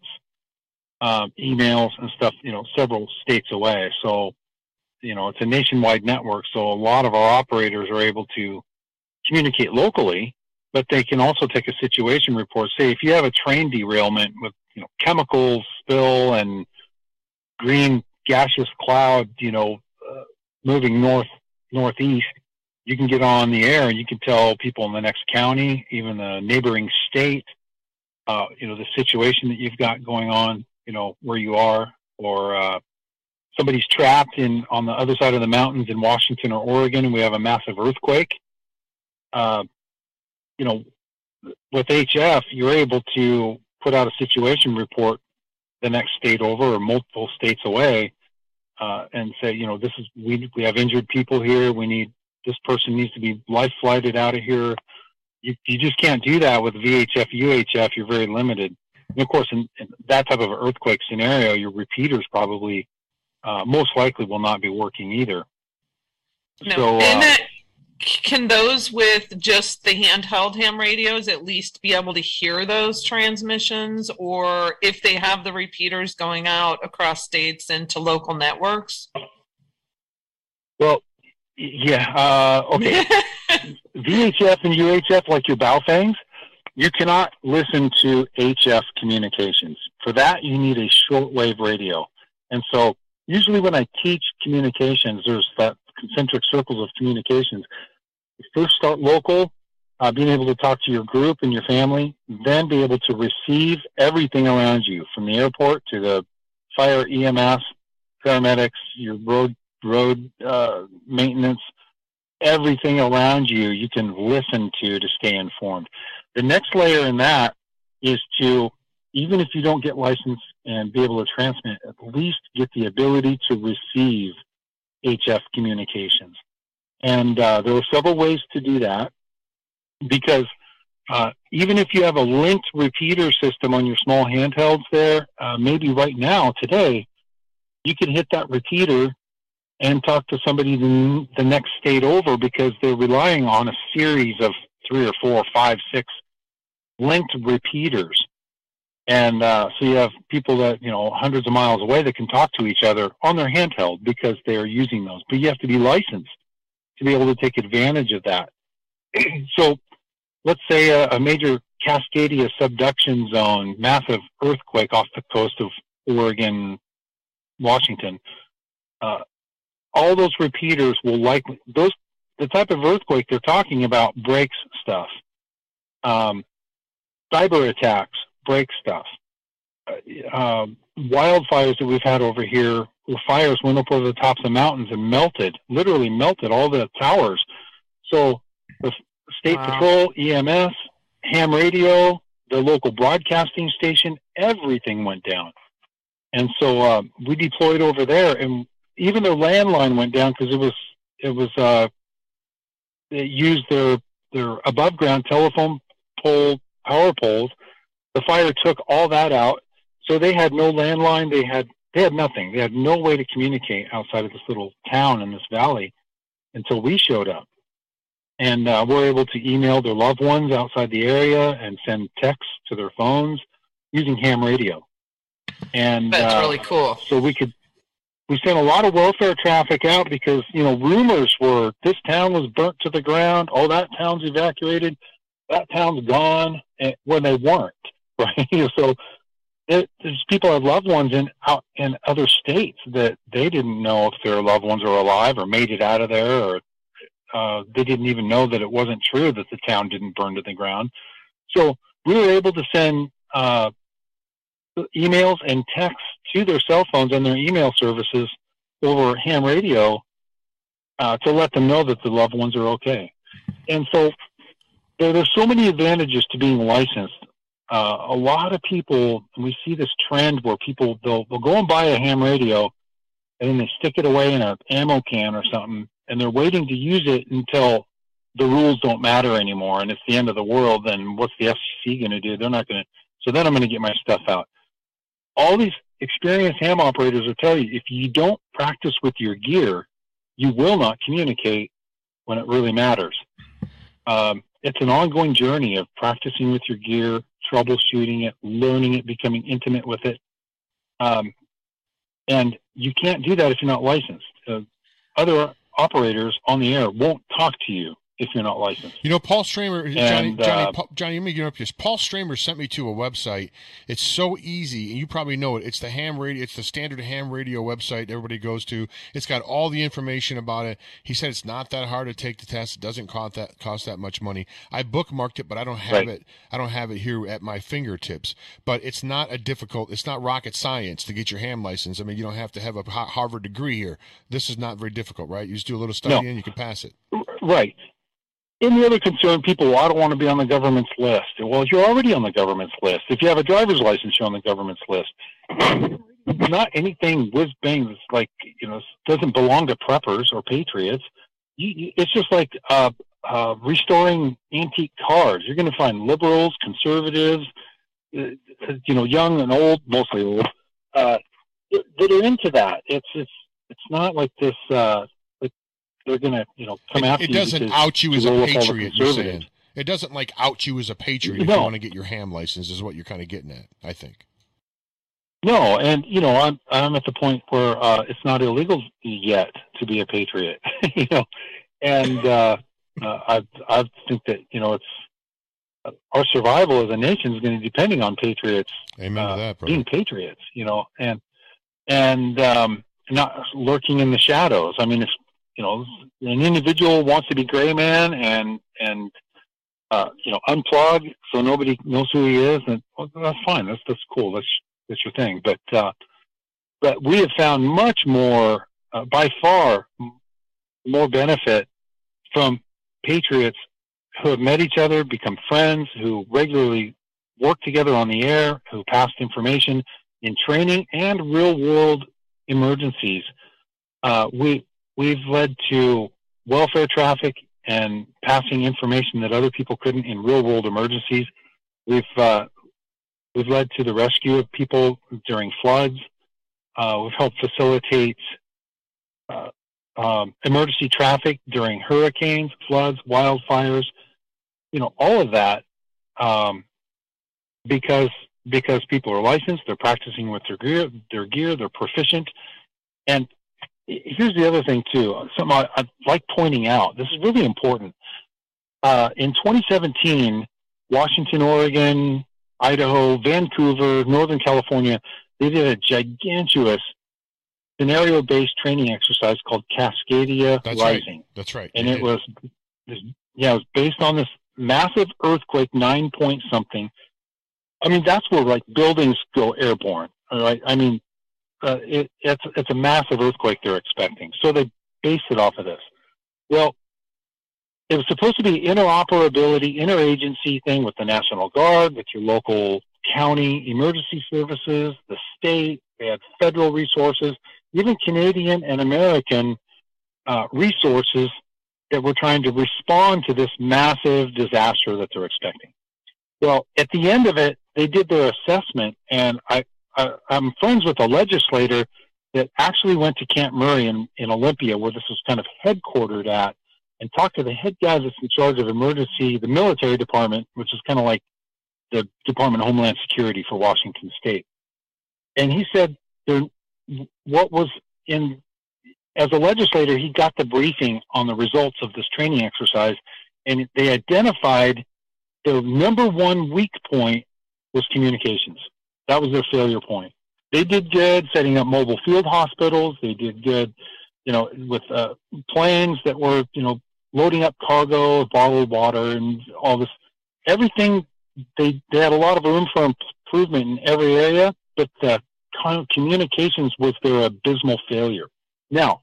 uh, emails and stuff, you know, several states away. So, you know, it's a nationwide network. So a lot of our operators are able to communicate locally, but they can also take a situation report. Say if you have a train derailment with, you know, chemical spill and green gaseous cloud, you know, uh, moving north, northeast, you can get on the air and you can tell people in the next county, even the neighboring state, uh, you know, the situation that you've got going on, you know, where you are, or uh, somebody's trapped in on the other side of the mountains in Washington or Oregon, and we have a massive earthquake. Uh, you know, with H F, you're able to put out a situation report the next state over or multiple states away, uh, and say, you know, this is, we, we have injured people here. We need, this person needs to be life flighted out of here. You, you just can't do that with V H F, U H F. You're very limited. And of course, in, in that type of earthquake scenario, your repeaters probably, uh, most likely will not be working either. No. So, uh, and that, can those with just the handheld ham radios at least be able to hear those transmissions, or if they have the repeaters going out across states into local networks? Well, yeah, uh, okay. V H F and U H F, like your Baofangs, you cannot listen to H F communications. For that, you need a shortwave radio. And so usually when I teach communications, there's that concentric circles of communications. You first start local, uh, being able to talk to your group and your family, then be able to receive everything around you, from the airport to the fire, E M S, paramedics, your road road uh, maintenance, everything around you you can listen to to stay informed. The next layer in that is to, even if you don't get licensed and be able to transmit, at least get the ability to receive H F communications. And uh, there are several ways to do that, because uh, even if you have a linked repeater system on your small handhelds there, uh, maybe right now, today, you can hit that repeater and talk to somebody the, the next state over, because they're relying on a series of three or four, five, six linked repeaters. And uh, so you have people that, you know, hundreds of miles away that can talk to each other on their handheld because they are using those. But you have to be licensed to be able to take advantage of that. So let's say a, a major Cascadia subduction zone, massive earthquake off the coast of Oregon, Washington. Uh, all those repeaters will likely, those, the type of earthquake they're talking about breaks stuff. Um, cyber attacks break stuff. Uh, uh, wildfires that we've had over here, where fires went up over the tops of mountains and melted, literally melted all the towers. So the state Wow. patrol, E M S, ham radio, the local broadcasting station, everything went down. And so uh, we deployed over there, and even their landline went down because it was it was uh, they used their their above ground telephone pole power poles. The fire took all that out, so they had no landline. They had they had nothing. They had no way to communicate outside of this little town in this valley until we showed up. And uh, we're able to email their loved ones outside the area and send texts to their phones using ham radio. And that's uh, really cool. So we could we sent a lot of welfare traffic out because, you know, rumors were this town was burnt to the ground. Oh, that town's evacuated. That town's gone. And when they weren't, right? So it, there's people have loved ones in out in other states that they didn't know if their loved ones are alive or made it out of there, or uh, they didn't even know that it wasn't true that the town didn't burn to the ground. So we were able to send uh, emails and texts to their cell phones and their email services over ham radio uh, to let them know that the loved ones are okay. And so there, there's so many advantages to being licensed. Uh, a lot of people, and we see this trend where people, they'll, they'll go and buy a ham radio and then they stick it away in an ammo can or something, and they're waiting to use it until the rules don't matter anymore and it's the end of the world. Then what's the F C C going to do? They're not going to. So then I'm going to get my stuff out. All these experienced ham operators will tell you, if you don't practice with your gear, you will not communicate when it really matters. Um, it's an ongoing journey of practicing with your gear, troubleshooting it, learning it, becoming intimate with it. Um, and you can't do that if you're not licensed. Uh, other operators on the air won't talk to you if you're not licensed. You know, Paul Stramer, and, Johnny, Johnny, uh, Paul, Johnny, let me get up here. Paul Stramer sent me to a website. It's so easy, and you probably know it. It's the ham radio. It's the standard ham radio website everybody goes to. It's got all the information about it. He said it's not that hard to take the test. It doesn't cost that cost that much money. I bookmarked it, but I don't have right. it. I don't have it here at my fingertips. But it's not a difficult. It's not rocket science to get your ham license. I mean, you don't have to have a Harvard degree here. This is not very difficult, right? You just do a little study no. and you can pass it. Right. And the other concern, people, well, I don't want to be on the government's list. Well, you're already on the government's list. If you have a driver's license, you're on the government's list. Not anything whiz bang that's like, you know, doesn't belong to preppers or patriots. You, you, it's just like uh, uh, restoring antique cars. You're going to find liberals, conservatives, uh, you know, young and old, mostly old, uh, that are into that. It's it's it's not like this. Uh, They're going to, you know, come it, after it you. It doesn't out you as a patriot, you're saying. It doesn't, like, out you as a patriot if no. you want to get your ham license is what you're kind of getting at, I think. No, and, you know, I'm I'm at the point where uh, it's not illegal yet to be a patriot, you know, and uh, uh, I I think that, you know, it's uh, our survival as a nation is going to be depending on patriots Amen uh, to that, brother. being patriots, you know, and, and um, not lurking in the shadows. I mean, if you know, an individual wants to be gray man and, and, uh, you know, unplug so nobody knows who he is, and well, that's fine. That's, that's cool. That's, that's your thing. But, uh, but we have found much more, uh, by far more benefit from patriots who have met each other, become friends, who regularly work together on the air, who passed information in training and real world emergencies. Uh, we, We've led to welfare traffic and passing information that other people couldn't in real-world emergencies. We've uh, we've led to the rescue of people during floods. Uh, we've helped facilitate uh, um, emergency traffic during hurricanes, floods, wildfires. You know, all of that um, because because people are licensed, they're practicing with their gear, their gear, they're proficient, and here's the other thing, too, something I, I like pointing out. This is really important. Uh, in twenty seventeen, Washington, Oregon, Idaho, Vancouver, Northern California, they did a gigantuous scenario-based training exercise called Cascadia That's Rising. Right. That's right. And it, it was, yeah, it was based on this massive earthquake, nine point something. I mean, that's where, like, buildings go airborne, all right? I mean, Uh, it, it's it's a massive earthquake they're expecting, so they based it off of this. Well, it was supposed to be interoperability, interagency thing with the National Guard, with your local county emergency services, the state. They had federal resources, even Canadian and American uh, resources that were trying to respond to this massive disaster that they're expecting. Well, at the end of it, they did their assessment, and I, I, I'm friends with a legislator that actually went to Camp Murray in, in Olympia, where this was kind of headquartered at, and talked to the head guy that's in charge of emergency, the military department, which is kind of like the Department of Homeland Security for Washington State. And he said there, what was in, as a legislator, he got the briefing on the results of this training exercise, and they identified their number one weak point was communications. That was their failure point. They did good setting up mobile field hospitals. They did good, you know, with uh, planes that were, you know, loading up cargo, bottled water, and all this. Everything, they, they had a lot of room for improvement in every area, but the communications was their abysmal failure. Now,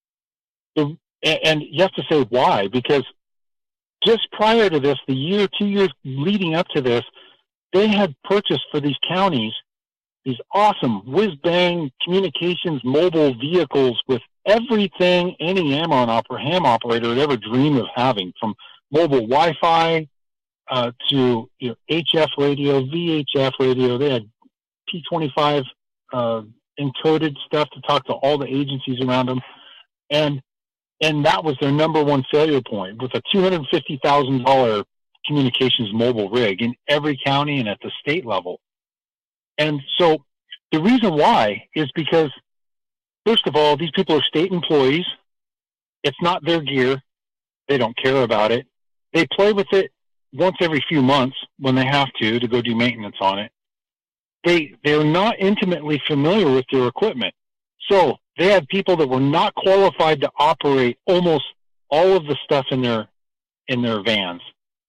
the, and you have to say why, because just prior to this, the year, two years leading up to this, they had purchased for these counties these awesome whiz-bang communications mobile vehicles with everything any ham operator would ever dream of having, from mobile Wi-Fi uh, to you know, H F radio, V H F radio. They had P twenty-five uh, encoded stuff to talk to all the agencies around them. And and that was their number one failure point, with a two hundred fifty thousand dollars communications mobile rig in every county and at the state level. And so the reason why is because, first of all, these people are state employees. It's not their gear. They don't care about it. They play with it once every few months when they have to, to go do maintenance on it. They, they're not intimately familiar with their equipment. So they had people that were not qualified to operate almost all of the stuff in their, in their vans.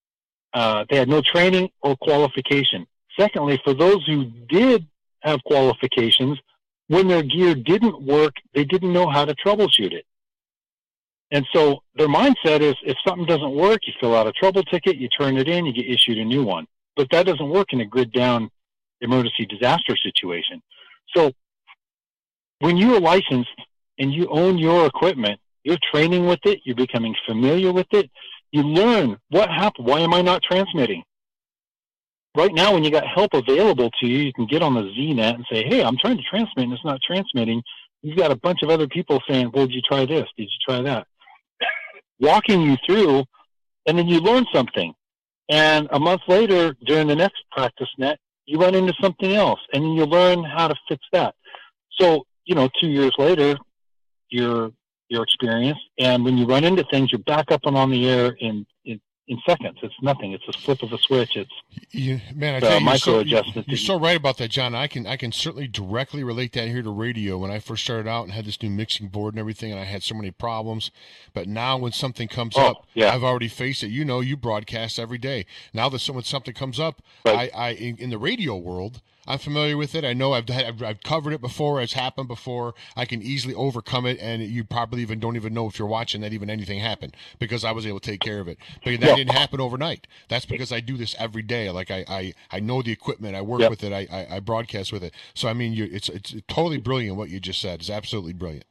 Uh, they had no training or qualification. Secondly, for those who did have qualifications, when their gear didn't work, they didn't know how to troubleshoot it. And so their mindset is, if something doesn't work, you fill out a trouble ticket, you turn it in, you get issued a new one. But that doesn't work in a grid down emergency disaster situation. So when you are licensed and you own your equipment, you're training with it, you're becoming familiar with it, you learn what happened, why am I not transmitting? Right now, when you got help available to you, you can get on the Z net and say, hey, I'm trying to transmit and it's not transmitting. You've got a bunch of other people saying, well, did you try this? Did you try that? Walking you through, and then you learn something. And a month later, during the next practice net, you run into something else, and then you learn how to fix that. So, you know, two years later, you're, you're experienced, and when you run into things, you're back up and on the air in, in in seconds. It's nothing. It's a flip of a switch. It's you, man, I uh, tell you, micro you're, so, adjustment. you're so right about that, John. I can I can certainly directly relate that here to radio. When I first started out and had this new mixing board and everything, and I had so many problems, but now when something comes oh, up, yeah. I've already faced it. You know, you broadcast every day. Now that when something comes up, right. I, I in, in the radio world, I'm familiar with it. I know I've, I've I've covered it before. It's happened before. I can easily overcome it, and you probably even don't even know if you're watching that even anything happened, because I was able to take care of it. But that yeah. didn't happen overnight. That's because I do this every day. Like I I, I know the equipment. I work yep. with it. I, I I broadcast with it. So I mean, you it's it's totally brilliant what you just said. It's absolutely brilliant.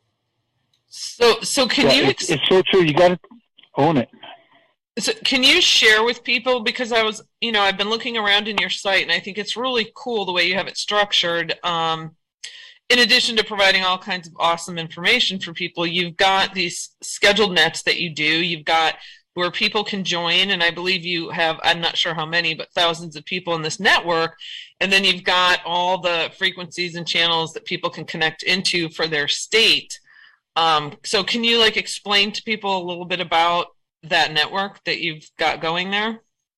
So so can yeah, you? It's, it's so true. You got to own it. So can you share with people, because I was, you know, I've been looking around in your site and I think it's really cool the way you have it structured. Um, in addition to providing all kinds of awesome information for people, you've got these scheduled nets that you do. You've got where people can join, and I believe you have, I'm not sure how many, but thousands of people in this network. And then you've got all the frequencies and channels that people can connect into for their state. Um, so can you like explain to people a little bit about that network that you've got going there?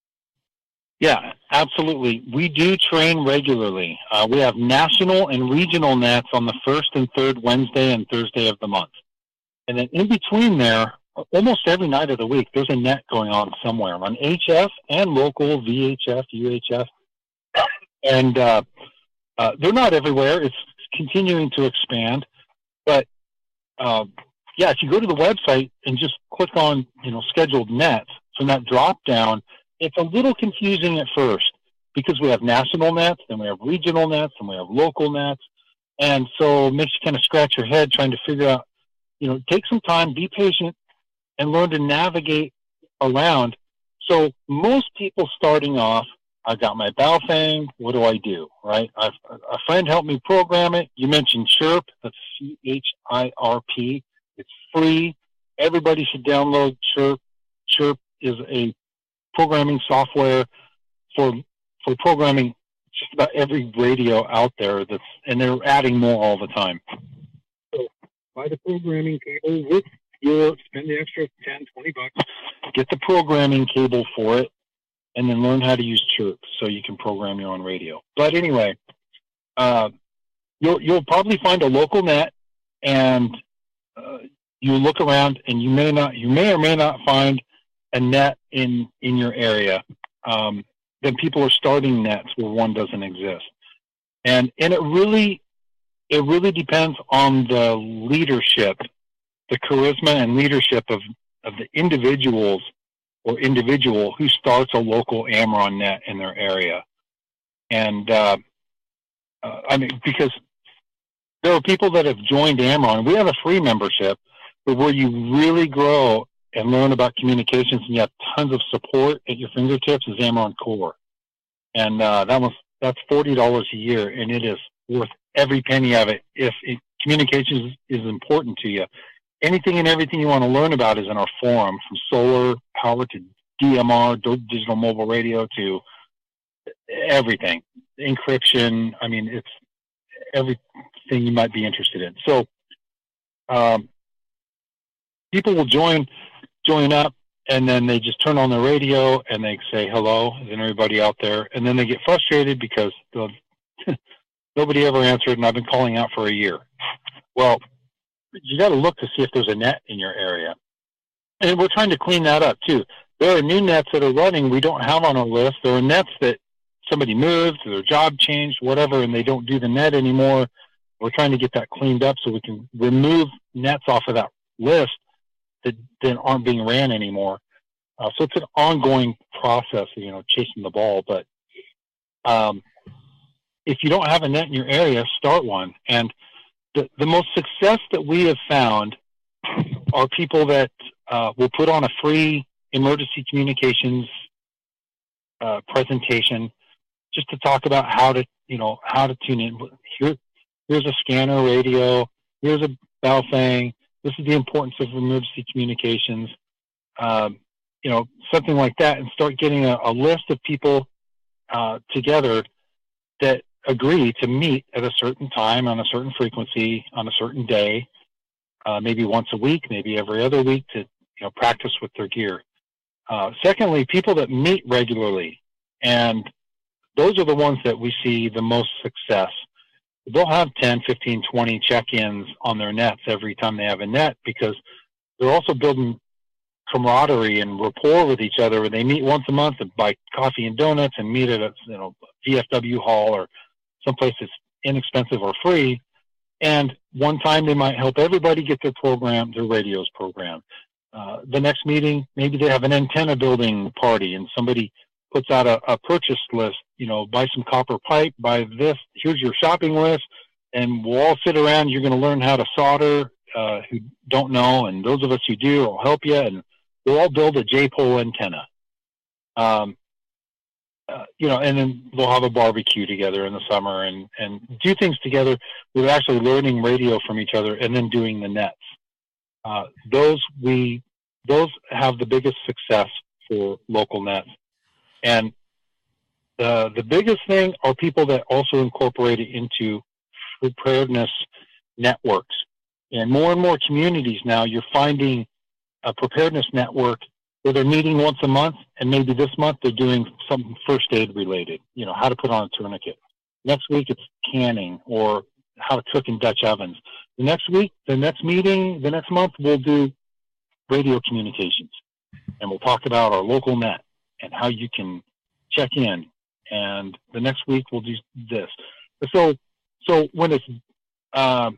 Yeah, absolutely. We do train regularly. Uh, we have national and regional nets on the first and third Wednesday and Thursday of the month. And then in between there, almost every night of the week, there's a net going on somewhere on H F and local V H F, U H F. And uh, uh, they're not everywhere. It's continuing to expand. But uh, yeah, if you go to the website and just click on, you know, scheduled nets from that drop down, it's a little confusing at first because we have national nets, then we have regional nets, and we have local nets. And so it makes you kind of scratch your head trying to figure out, you know, take some time, be patient, and learn to navigate around. So most people starting off, I got my Baofeng, what do I do, right? I've, a friend helped me program it. You mentioned Chirp, that's C H I R P. It's free. Everybody should download Chirp. Chirp is a programming software for for programming just about every radio out there, that's, and they're adding more all the time. So buy the programming cable with your, spend the extra ten, twenty bucks, get the programming cable for it, and then learn how to use Chirp so you can program your own radio. But anyway, uh, you'll, you'll probably find a local net, and uh, you look around, and you may not, you may or may not find a net in, in your area. Um, then people are starting nets where one doesn't exist. And, and it really, it really depends on the leadership, the charisma and leadership of, of the individuals or individual who starts a local Amron net in their area. And, uh, uh, I mean, because there are people that have joined Amron. We have a free membership, but where you really grow and learn about communications and you have tons of support at your fingertips is Amron Core. And, uh, that was, that's forty dollars a year, and it is worth every penny of it. If it, communications is important to you, anything and everything you want to learn about is in our forum, from solar power to D M R, digital mobile radio, to everything, encryption. I mean, it's everything you might be interested in. So, um, people will join, join up, and then they just turn on the radio and they say, hello, is everybody out there? And then they get frustrated because nobody ever answered, and I've been calling out for a year. Well, you got to look to see if there's a net in your area. And we're trying to clean that up too. There are new nets that are running we don't have on our list. There are nets that somebody moved, their job changed, whatever, and they don't do the net anymore. We're trying to get that cleaned up so we can remove nets off of that list that, that aren't being ran anymore. Uh, so it's an ongoing process, you know, chasing the ball. But um, if you don't have a net in your area, start one. And the, the most success that we have found are people that uh, will put on a free emergency communications uh, presentation just to talk about how to, you know, how to tune in. Here, here's a scanner radio. Here's a Baofeng. This is the importance of emergency communications, um, you know, something like that, and start getting a, a list of people uh, together that agree to meet at a certain time on a certain frequency on a certain day, uh, maybe once a week, maybe every other week, to, you know, practice with their gear. Uh, secondly, people that meet regularly, and those are the ones that we see the most success. They'll have ten, fifteen, twenty check-ins on their nets every time they have a net, because they're also building camaraderie and rapport with each other. They meet once a month and buy coffee and donuts and meet at a, you know, V F W hall or someplace that's inexpensive or free. And one time they might help everybody get their program, their radios programmed. Uh, the next meeting, maybe they have an antenna building party and somebody puts out a, a purchase list, you know, buy some copper pipe, buy this, here's your shopping list, and we'll all sit around. You're going to learn how to solder, uh, who don't know, and those of us who do will help you, and we'll all build a J-pole antenna. Um, uh, you know, and then we'll have a barbecue together in the summer and, and do things together. We're actually learning radio from each other and then doing the nets. Uh, those we, those have the biggest success for local nets. And the the biggest thing are people that also incorporate it into preparedness networks. And more and more communities now, you're finding a preparedness network where they're meeting once a month, and maybe this month they're doing something first aid related, you know, how to put on a tourniquet. Next week it's canning or how to cook in Dutch ovens. The next week, the next meeting, the next month, we'll do radio communications. And we'll talk about our local net and how you can check in. And the next week we'll do this. So, so when it's um,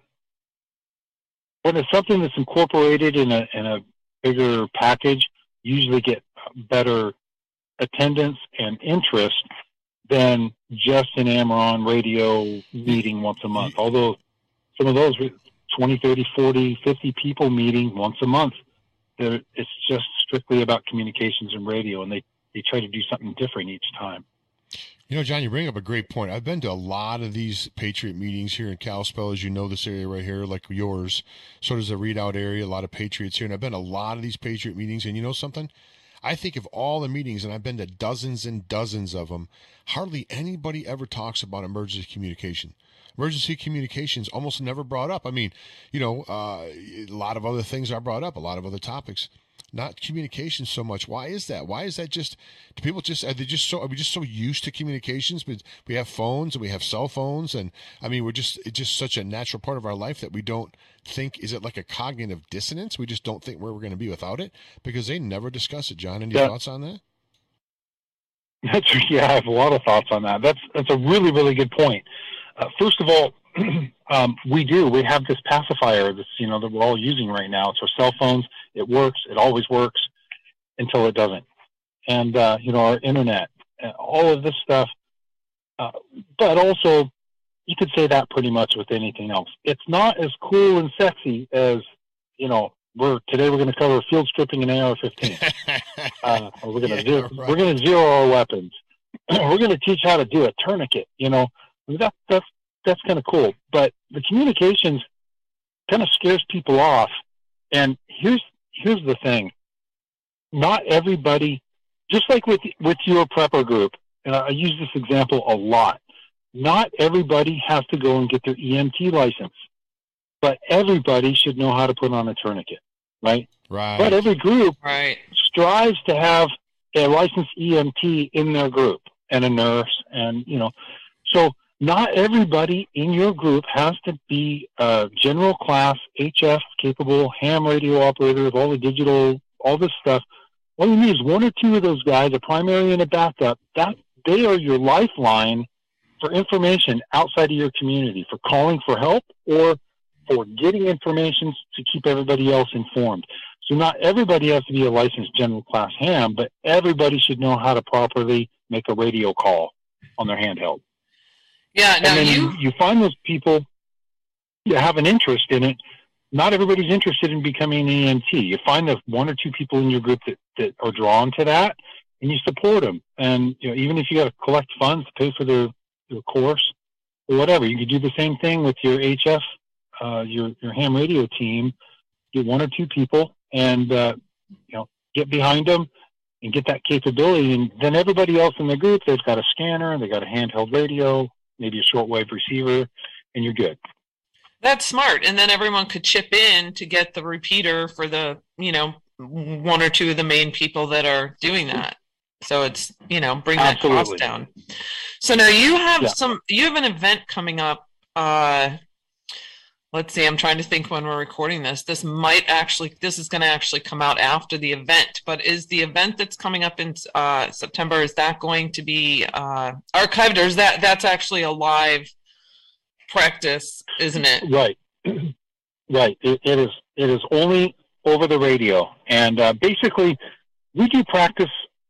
when it's something that's incorporated in a in a bigger package, you usually get better attendance and interest than just an Amron radio meeting once a month. Although some of those twenty, thirty, forty, fifty people meeting once a month that it's just strictly about communications and radio, and they, they try to do something different each time. You know, John, you bring up a great point. I've been to a lot of these Patriot meetings here in Kalispell, as you know, this area right here, like yours. So does the Redoubt area, a lot of Patriots here. And I've been to a lot of these Patriot meetings. And you know something? I think of all the meetings, and I've been to dozens and dozens of them, hardly anybody ever talks about emergency communication. Emergency communications almost never brought up. I mean, you know, uh, a lot of other things are brought up, a lot of other topics. Not communications so much. Why is that? Why is that just, do people just, are they just so, are we just so used to communications? But we have phones and we have cell phones. And I mean, we're just, it's just such a natural part of our life that we don't think, is it like a cognitive dissonance? We just don't think where we're going to be without it because they never discuss it. John, any yeah. thoughts on that? That's, yeah, I have a lot of thoughts on that. That's, that's a really, really good point. Uh, first of all, um, we do. We have this pacifier that's, you know, that we're all using right now. It's our cell phones. It works. It always works until it doesn't. And, uh, you know, our internet, all of this stuff. Uh, but also, you could say that pretty much with anything else. It's not as cool and sexy as, you know, we're today we're going to cover field stripping and A R fifteen. uh, we're going to yeah, right. we're going to zero our weapons. We're going to teach how to do a tourniquet. You know, that, that's that's kind of cool. But the communications kind of scares people off. And here's here's the thing: not everybody, just like with with your prepper group, and I use this example a lot. Not everybody has to go and get their E M T license, but everybody should know how to put on a tourniquet, right? Right. But every group right. strives to have a licensed E M T in their group and a nurse, and you know, so not everybody in your group has to be a general class H F capable ham radio operator with all the digital, all this stuff. All you need is one or two of those guys, a primary and a backup. That they are your lifeline for information outside of your community, for calling for help or for getting information to keep everybody else informed. So not everybody has to be a licensed general class ham, but everybody should know how to properly make a radio call on their handheld. Yeah, now and then you... you you find those people that have an interest in it. Not everybody's interested in becoming an E M T. You find the one or two people in your group that, that are drawn to that, and you support them. And you know, even if you got to collect funds to pay for their, their course or whatever, you could do the same thing with your H F, uh, your your ham radio team. Get one or two people and uh, you know get behind them and get that capability. And then everybody else in the group, they've got a scanner, they got a handheld radio, maybe a shortwave receiver, and you're good. That's smart. And then everyone could chip in to get the repeater for the, you know, one or two of the main people that are doing that. So it's, you know, bring that Absolutely. cost down. So now you have yeah. some, you have an event coming up. Uh, let's see, I'm trying to think when we're recording this. This might actually, this is going to actually come out after the event, but is the event that's coming up in uh, September, is that going to be uh, archived, or is that, that's actually a live practice, isn't it? Right. Right. It, it is, it is only over the radio. And uh, basically we do practice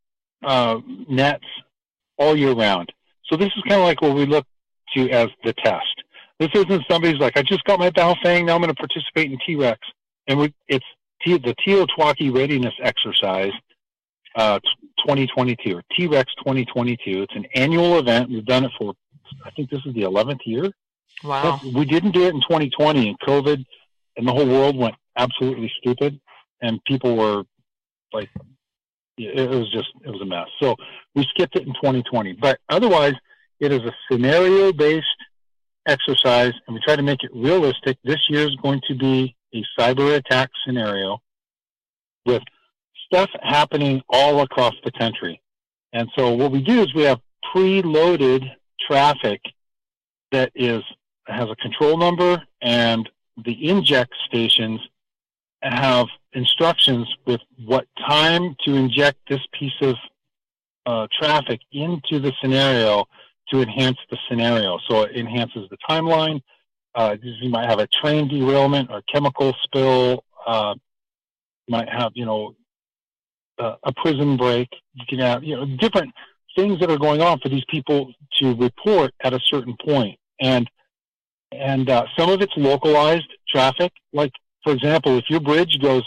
uh, nets all year round. So this is kind of like what we look to as the test. This isn't somebody's like, I just got my Baofeng, now I'm going to participate in T REX. And we, it's T, the Teotihuacan Readiness Exercise uh, twenty twenty-two, or T REX twenty twenty-two. It's an annual event. We've done it for, I think this is the eleventh year. Wow. But we didn't do it in twenty twenty, and COVID, and the whole world went absolutely stupid, and people were like, it was just, it was a mess. So we skipped it in twenty twenty. But otherwise, it is a scenario-based exercise, and we try to make it realistic. This year is going to be a cyber attack scenario with stuff happening all across the country. And so what we do is we have preloaded traffic that is has a control number, and the inject stations have instructions with what time to inject this piece of uh, traffic into the scenario to enhance the scenario. So it enhances the timeline. Uh, you might have a train derailment or chemical spill. Uh, you might have, you know, uh, a prison break. You can have, you know, different things that are going on for these people to report at a certain point. And and uh, some of it's localized traffic. Like, for example, if your bridge goes out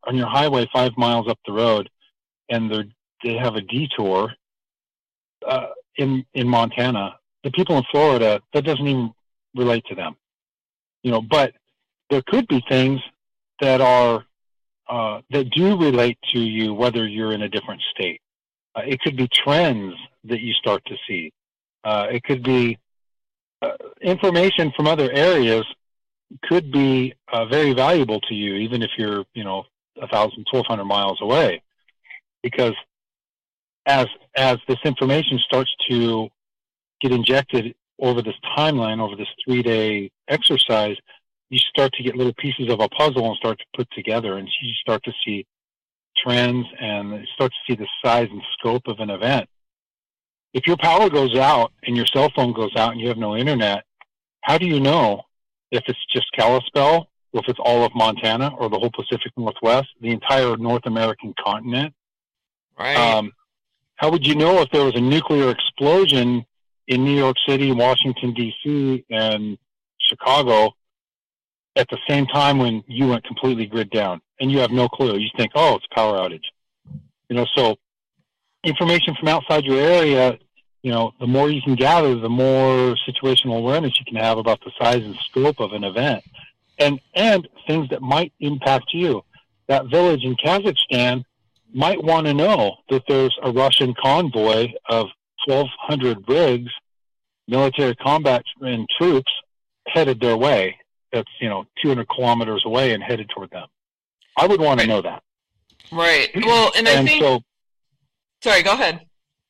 on your highway five miles up the road, and they're they have a detour uh, in in Montana. The people in Florida, that doesn't even relate to them, you know. But there could be things that are uh, that do relate to you, whether you're in a different state. Uh, it could be trends that you start to see. Uh, it could be uh, information from other areas. Could be uh, very valuable to you, even if you're, you know, a thousand, twelve hundred miles away, because as as this information starts to get injected over this timeline, over this three-day exercise, you start to get little pieces of a puzzle and start to put together, and you start to see trends and you start to see the size and scope of an event. If your power goes out and your cell phone goes out and you have no internet, how do you know if it's just Kalispell, or if it's all of Montana, or the whole Pacific Northwest, the entire North American continent? Right. Um, how would you know if there was a nuclear explosion in New York City, Washington, D C, and Chicago at the same time when you went completely grid down? And you have no clue. You think, oh, it's a power outage. You know, so information from outside your area, you know, the more you can gather, the more situational awareness you can have about the size and scope of an event, and and things that might impact you. That village in Kazakhstan might want to know that there's a Russian convoy of twelve hundred rigs, military combat and troops headed their way. That's, you know, two hundred kilometers away and headed toward them. I would want to know that. Right. Well, and I and think. So, sorry, go ahead.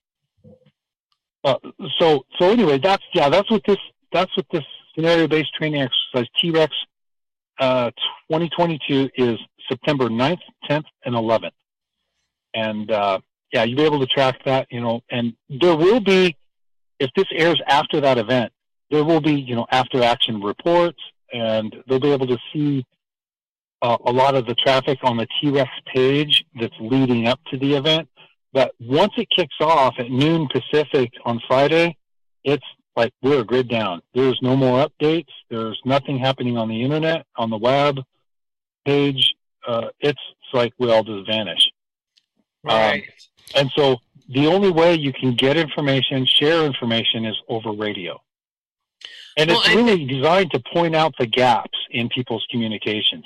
Uh, so, so anyway, that's yeah, that's what this that's what this scenario-based training exercise T REX uh, twenty twenty-two is September ninth, tenth, and eleventh, and uh, yeah, you'll be able to track that, you know. And there will be, if this airs after that event, there will be, you know, after-action reports, and they'll be able to see uh, a lot of the traffic on the T REX page that's leading up to the event. But once it kicks off at noon Pacific on Friday, it's like we're grid down. There's no more updates. There's nothing happening on the internet, on the web page. Uh, it's, it's like we all just vanish. Right. Um, and so the only way you can get information, share information, is over radio. And Well, it's I really designed to point out the gaps in people's communications.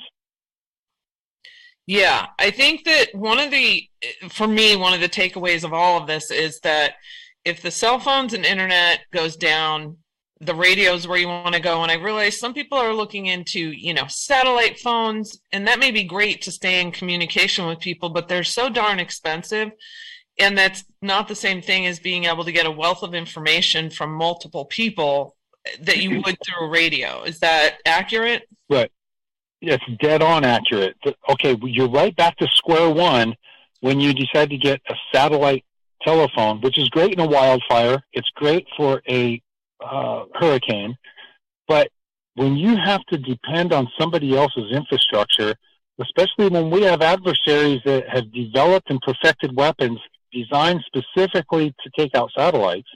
Yeah, I think that one of the, for me, one of the takeaways of all of this is that if the cell phones and internet goes down, the radio is where you want to go. And I realize some people are looking into, you know, satellite phones, and that may be great to stay in communication with people, but they're so darn expensive. And that's not the same thing as being able to get a wealth of information from multiple people that you would through radio. Is that accurate? Right. It's dead on accurate. Okay, you're right back to square one when you decide to get a satellite telephone, which is great in a wildfire. It's great for a uh, hurricane. But when you have to depend on somebody else's infrastructure, especially when we have adversaries that have developed and perfected weapons designed specifically to take out satellites,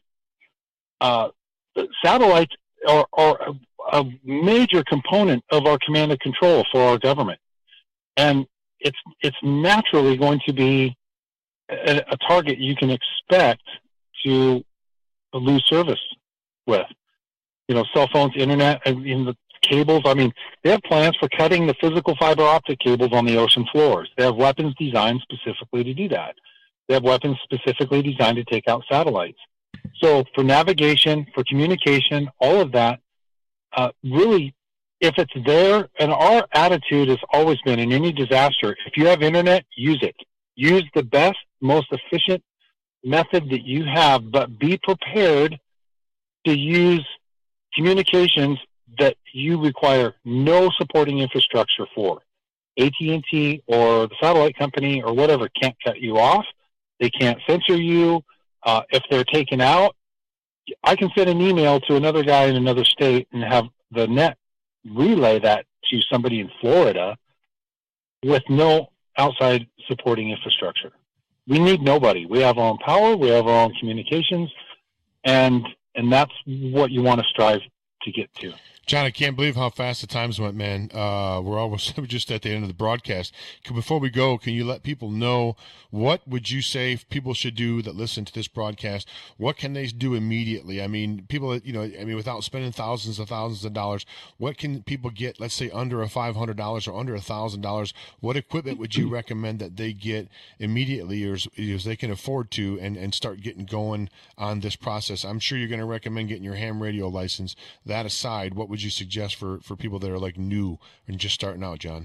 uh, satellites are, are a, a major component of our command and control for our government. And it's it's naturally going to be a, a target you can expect to lose service with. You know, cell phones, internet, and in the cables. I mean, they have plans for cutting the physical fiber optic cables on the ocean floors. They have weapons designed specifically to do that. They have weapons specifically designed to take out satellites. So for navigation, for communication, all of that, uh, really, if it's there, and our attitude has always been in any disaster, if you have internet, use it. Use the best, most efficient method that you have, but be prepared to use communications that you require no supporting infrastructure for. A T and T or the satellite company or whatever can't cut you off. They can't censor you. Uh, if they're taken out, I can send an email to another guy in another state and have the net relay that to somebody in Florida with no outside supporting infrastructure. We need nobody. We have our own power. We have our own communications. And and that's what you want to strive to get to. John, I can't believe how fast the times went, man. Uh, we're almost just at the end of the broadcast. Before we go, can you let people know what would you say people should do that listen to this broadcast? What can they do immediately? I mean, people, you know, I mean, without spending thousands of thousands of dollars, what can people get, let's say, under a five hundred dollars or under one thousand dollars? What equipment would you recommend that they get immediately or as, as they can afford to and, and start getting going on this process? I'm sure you're going to recommend getting your ham radio license. That aside, what would you suggest for, for people that are like new and just starting out, John?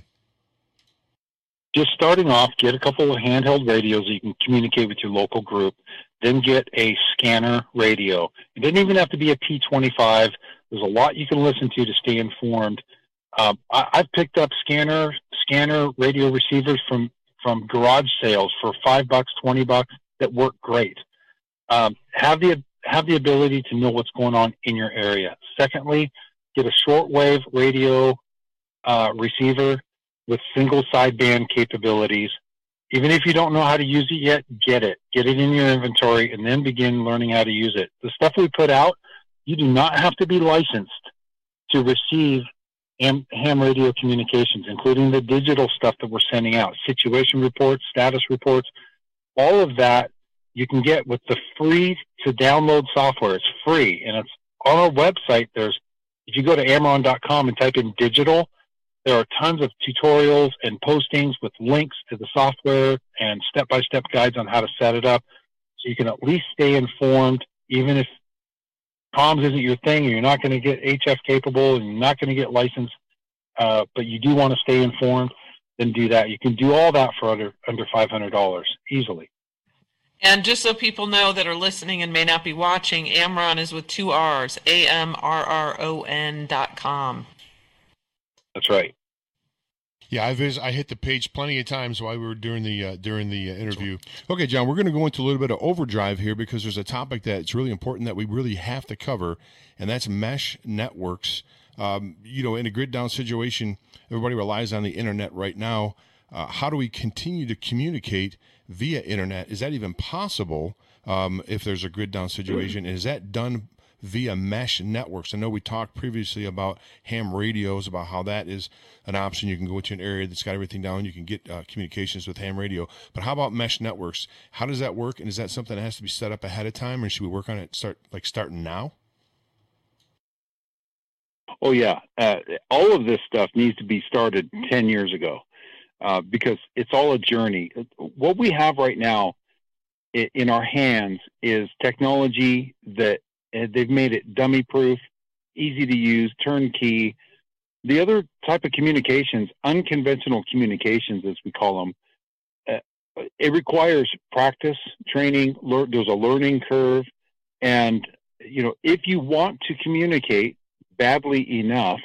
Just starting off, get a couple of handheld radios so you can communicate with your local group. Then get a scanner radio. It doesn't even have to be a P twenty-five. There's a lot you can listen to to stay informed. Um, I, I've picked up scanner scanner radio receivers from, from garage sales for five bucks, twenty bucks that work great. Um, have the have the ability to know what's going on in your area. Secondly, get a shortwave radio uh, receiver with single sideband capabilities. Even if you don't know how to use it yet, get it. Get it in your inventory and then begin learning how to use it. The stuff we put out, you do not have to be licensed to receive ham, ham radio communications, including the digital stuff that we're sending out, situation reports, status reports, all of that you can get with the free to download software. It's free, and it's on our website. There's If you go to Amaron dot com and type in digital, there are tons of tutorials and postings with links to the software and step-by-step guides on how to set it up. So you can at least stay informed, even if comms isn't your thing and you're not going to get H F capable and you're not going to get licensed, uh, but you do want to stay informed, then do that. You can do all that for under, under five hundred dollars easily. And just so people know that are listening and may not be watching, Amaron is with two R's, A M R R O N dot com. That's right. Yeah, I vis- I hit the page plenty of times while we were during the uh, during the uh, interview. Okay, John, we're going to go into a little bit of overdrive here because there's a topic that's really important that we really have to cover, and that's mesh networks. Um, you know, in a grid down situation, everybody relies on the internet right now. Uh, how do we continue to communicate via internet? Is that even possible um, if there's a grid down situation? And is that done via mesh networks? I know we talked previously about ham radios, about how that is an option. You can go to an area that's got everything down. You can get uh, communications with ham radio. But how about mesh networks? How does that work? And is that something that has to be set up ahead of time, or should we work on it start like starting now? Oh, yeah. Uh, all of this stuff needs to be started ten years ago. Uh, because it's all a journey. What we have right now in our hands is technology that uh, they've made it dummy-proof, easy to use, turnkey. The other type of communications, unconventional communications, as we call them, uh, it requires practice, training. Lear- there's a learning curve, and you know, if you want to communicate badly enough,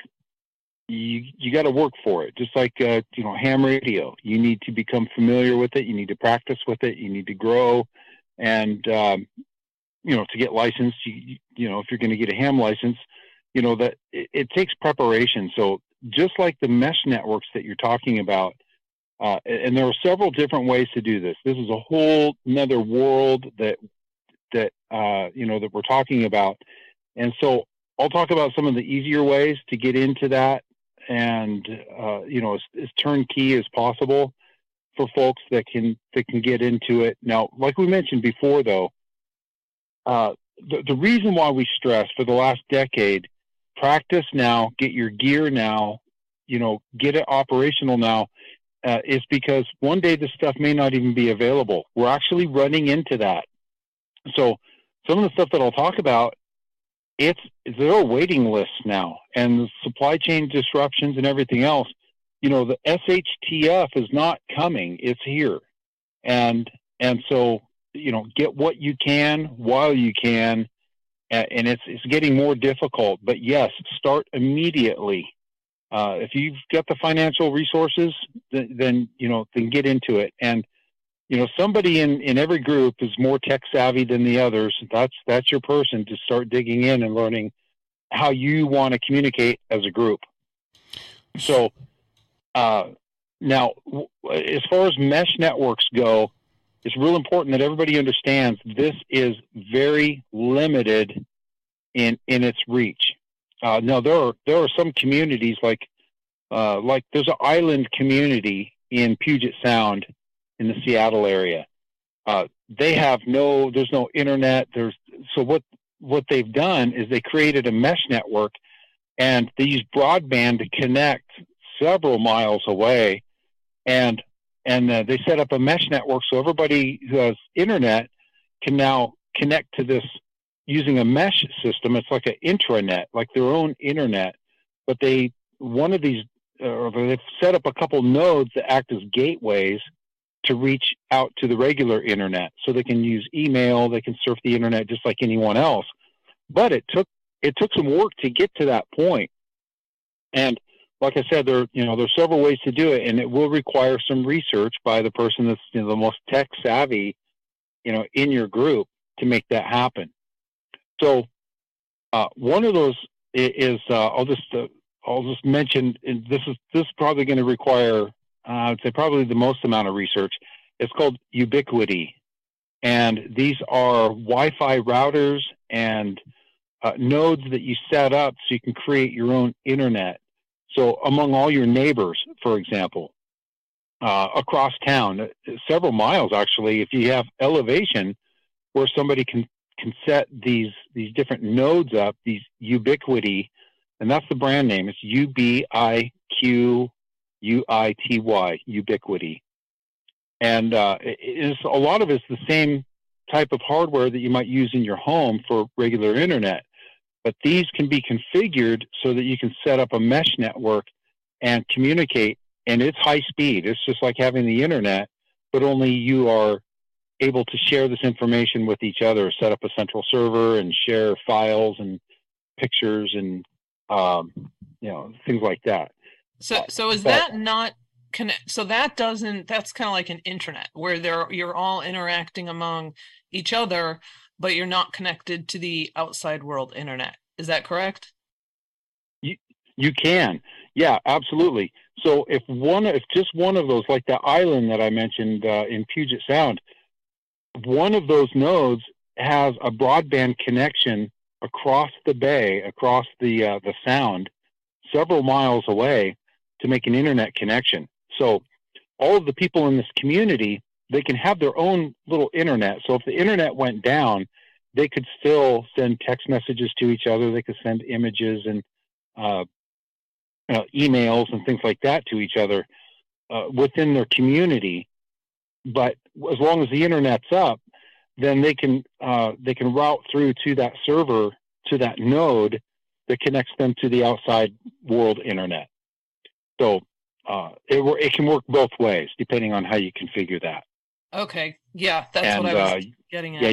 you you got to work for it. Just like uh, you know, ham radio, you need to become familiar with it. You need to practice with it. You need to grow, and um, you know, to get licensed, you you know, if you're going to get a ham license, you know that it, it takes preparation. So just like the mesh networks that you're talking about, uh, and there are several different ways to do this. This is a whole another world that that uh, you know that we're talking about, and so I'll talk about some of the easier ways to get into that. And, uh, you know, as, as turnkey as possible for folks that can, that can get into it. Now, like we mentioned before, though, uh, the, the reason why we stress for the last decade, practice now, get your gear now, you know, get it operational now, uh, is because one day this stuff may not even be available. We're actually running into that. So some of the stuff that I'll talk about, It's there are waiting lists now, and the supply chain disruptions and everything else. You know, the S H T F is not coming; it's here, and and so you know, get what you can while you can, and it's it's getting more difficult. But yes, start immediately. Uh, if you've got the financial resources, then, then you know, then get into it. And you know, somebody in, in every group is more tech savvy than the others. That's that's your person to start digging in and learning how you want to communicate as a group. So uh, now, w- as far as mesh networks go, it's real important that everybody understands this is very limited in in its reach. Uh, no, there are there are some communities like uh, like there's an island community in Puget Sound in the Seattle area. Uh, they have no there's no internet. There's so what what they've done is they created a mesh network, and they use broadband to connect several miles away, and and uh, they set up a mesh network so everybody who has internet can now connect to this using a mesh system. It's like an intranet, like their own internet, but they one of these uh, they've set up a couple nodes that act as gateways to reach out to the regular internet, so they can use email, they can surf the internet just like anyone else. But it took it took some work to get to that point, and like I said, there you know there's several ways to do it, and it will require some research by the person that's you know, the most tech savvy, you know, in your group to make that happen. So uh, one of those is uh, I'll just uh, I'll just mention, and this is this is probably going to require uh, I'd say probably the most amount of research. It's called Ubiquiti, and these are Wi-Fi routers and uh, nodes that you set up so you can create your own internet. So among all your neighbors, for example, uh, across town, several miles actually, if you have elevation where somebody can, can set these, these different nodes up, these Ubiquiti, and that's the brand name. It's U B I Q U I T Y, Ubiquiti. And uh, it is, a lot of it's the same type of hardware that you might use in your home for regular internet. But these can be configured so that you can set up a mesh network and communicate, and it's high speed. It's just like having the internet, but only you are able to share this information with each other, set up a central server and share files and pictures and, um, you know, things like that. So, so is but, that not connect? So that doesn't, that's kind of like an intranet where they're, you're all interacting among each other, but you're not connected to the outside world internet. Is that correct? You, you can. Yeah, absolutely. So if one, if just one of those, like the island that I mentioned uh, in Puget Sound, one of those nodes has a broadband connection across the bay, across the uh, the sound, several miles away to make an internet connection. So all of the people in this community, they can have their own little internet. So if the internet went down, they could still send text messages to each other. They could send images and uh, you know, emails and things like that to each other uh, within their community. But as long as the internet's up, then they can uh, they can route through to that server, to that node that connects them to the outside world internet. So uh, it it can work both ways depending on how you configure that. Okay, yeah, that's and, what I was uh, getting at. Yeah,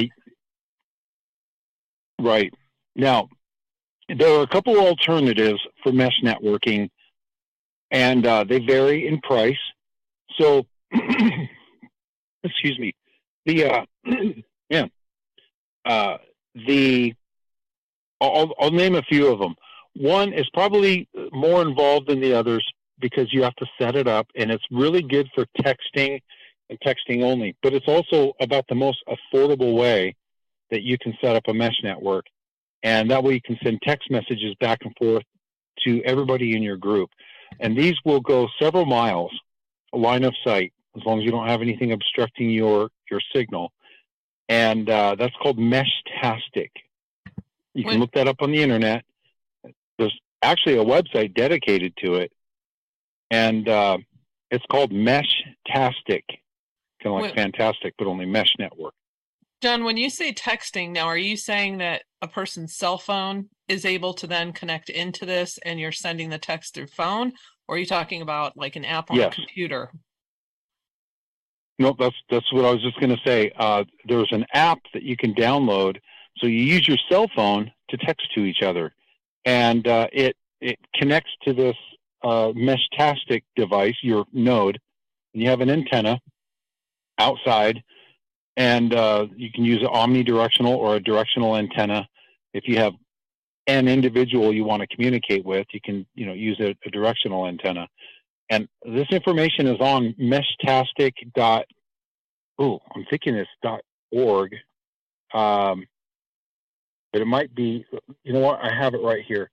right. Now, there are a couple of alternatives for mesh networking, and uh, they vary in price. So, excuse me, the uh, yeah, uh, the I'll, I'll name a few of them. One is probably more involved than the others because you have to set it up, and it's really good for texting and texting only. But it's also about the most affordable way that you can set up a mesh network, and that way you can send text messages back and forth to everybody in your group. And these will go several miles, a line of sight, as long as you don't have anything obstructing your your signal. And uh, that's called Meshtastic. You can look that up on the internet. There's actually a website dedicated to it, and uh, it's called Meshtastic, kind of like Wait. fantastic, but only mesh network. John, when you say texting now, are you saying that a person's cell phone is able to then connect into this and you're sending the text through phone? Or are you talking about like an app on Yes. a computer? No, that's that's what I was just going to say. Uh, there's an app that you can download, so you use your cell phone to text to each other, and uh, it it connects to this uh, Meshtastic device, your node, and you have an antenna outside, and uh, you can use an omnidirectional or a directional antenna. If you have an individual you want to communicate with, you can you know use a, a directional antenna. And this information is on meshtastic dot oh, I'm thinking it's dot org. Um, but it might be, you know what, I have it right here.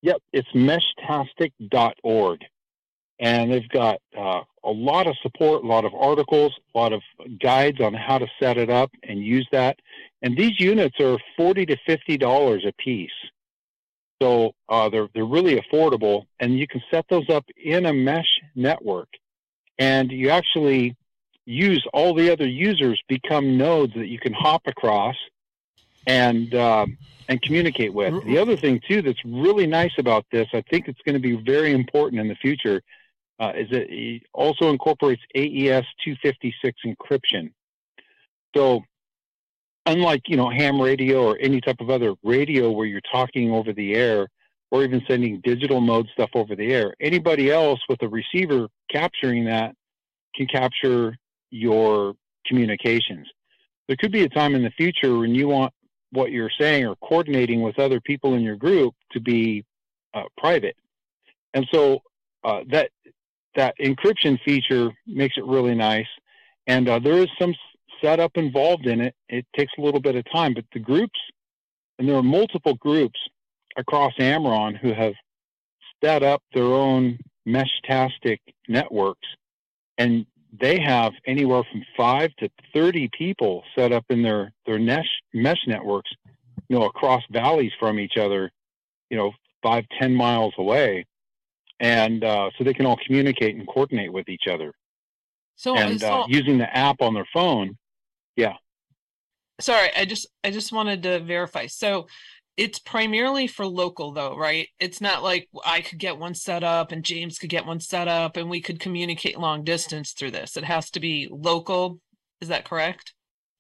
Yep, it's meshtastic dot org. And they've got uh, a lot of support, a lot of articles, a lot of guides on how to set it up and use that. And these units are forty to fifty dollars a piece. So uh, they're, they're really affordable, and you can set those up in a mesh network. And you actually use all the other users become nodes that you can hop across and uh, and communicate with. The other thing, too, that's really nice about this, I think it's going to be very important in the future, uh, is that it also incorporates A E S two fifty-six encryption. So unlike, you know, ham radio or any type of other radio where you're talking over the air or even sending digital mode stuff over the air, anybody else with a receiver capturing that can capture your communications. There could be a time in the future when you want what you're saying or coordinating with other people in your group to be uh, private. And so uh, that that encryption feature makes it really nice. And uh, there is some setup involved in it. It takes a little bit of time, but the groups, and there are multiple groups across Amron who have set up their own Meshtastic networks, and they have anywhere from five to thirty people set up in their, their mesh, mesh networks, you know, across valleys from each other, you know, five, ten miles away. And uh, so they can all communicate and coordinate with each other. So, and so uh, using the app on their phone. Yeah. Sorry, I just I just wanted to verify. So it's primarily for local though, right? It's not like I could get one set up and James could get one set up and we could communicate long distance through this. It has to be local. Is that correct?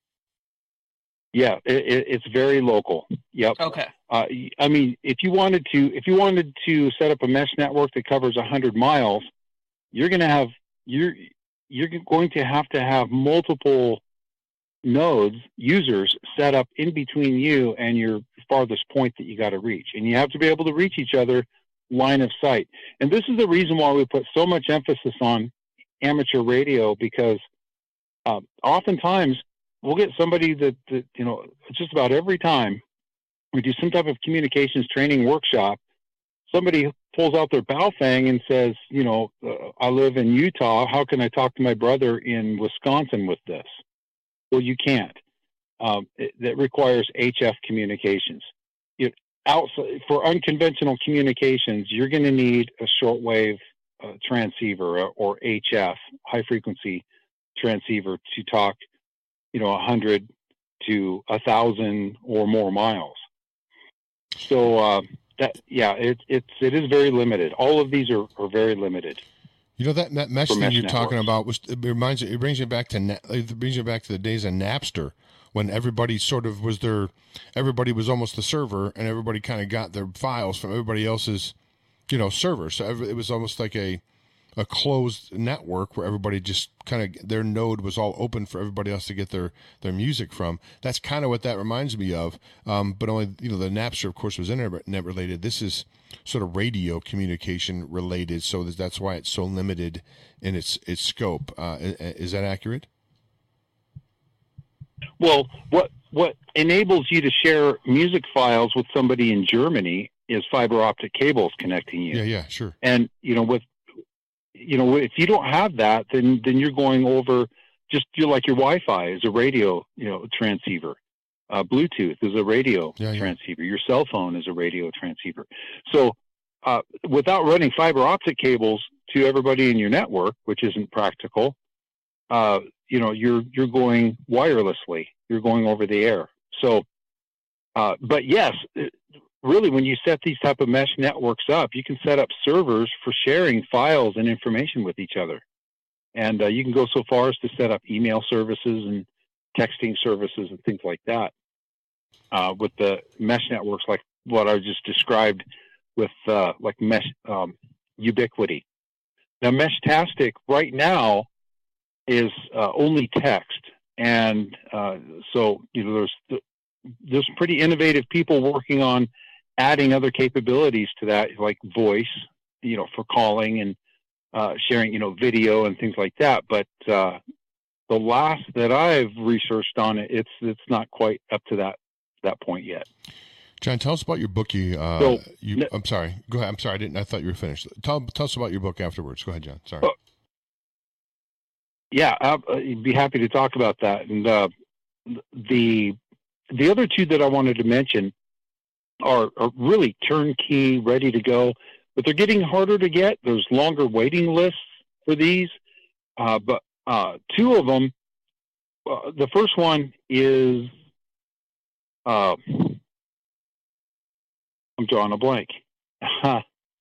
Yeah, it, it, it's very local. Yep. Okay. Uh, I mean, if you wanted to, if you wanted to set up a mesh network that covers a hundred miles, you're going to have you're you're going to have to have multiple nodes, users set up in between you and your farthest point that you got to reach. And you have to be able to reach each other line of sight. And this is the reason why we put so much emphasis on amateur radio, because uh, oftentimes we'll get somebody that, that, you know, just about every time we do some type of communications training workshop, somebody pulls out their Baofeng and says, you know, uh, I live in Utah. How can I talk to my brother in Wisconsin with this? Well, you can't. Um, it, that requires H F communications. It, outside, for unconventional communications, you're going to need a shortwave uh, transceiver or, or H F, high frequency transceiver, to talk, you know, a hundred to a thousand or more miles. So uh, that, yeah, it, it's it is very limited. All of these are, are very limited. You know, that, that mesh thing mesh you're networks. talking about was it reminds you, it brings you back to it brings you back to the days of Napster, when everybody sort of was their everybody was almost the server, and everybody kind of got their files from everybody else's, you know, server. So every, it was almost like a a closed network where everybody just kind of, their node was all open for everybody else to get their their music from. That's kind of what that reminds me of. Um, but only, you know, the Napster, of course, was internet related. This is sort of radio communication related, so that's why it's so limited in its its scope. Uh, is that accurate? Well, what what enables you to share music files with somebody in Germany is fiber optic cables connecting you. Yeah, yeah, sure. And you know, with you know, if you don't have that, then then you're going over just you're like your Wi-Fi is a radio, you know, transceiver. Uh, Bluetooth is a radio yeah, yeah. transceiver. Your cell phone is a radio transceiver. So uh, without running fiber optic cables to everybody in your network, which isn't practical, uh, you know, you're you're going wirelessly. You're going over the air. So, uh, but yes, really, when you set these type of mesh networks up, you can set up servers for sharing files and information with each other. And uh, you can go so far as to set up email services and texting services and things like that uh, with the mesh networks, like what I just described with uh, like mesh um, Ubiquiti. Now, Meshtastic right now is uh, only text, and uh, so you know there's there's pretty innovative people working on adding other capabilities to that, like voice, you know, for calling and uh, sharing, you know, video and things like that. But uh, the last that I've researched on it, it's it's not quite up to that that point yet. John, tell us about your book. You, uh, so, you I'm sorry. Go ahead. I'm sorry. I didn't. I thought you were finished. Tell, tell us about your book afterwards. Go ahead, John. Sorry. Uh, yeah, I'd, I'd be happy to talk about that. And uh, the the other two that I wanted to mention are, are really turnkey, ready to go, but they're getting harder to get. There's longer waiting lists for these. Uh, but uh, two of them, uh, the first one is. Uh, I'm drawing a blank. uh,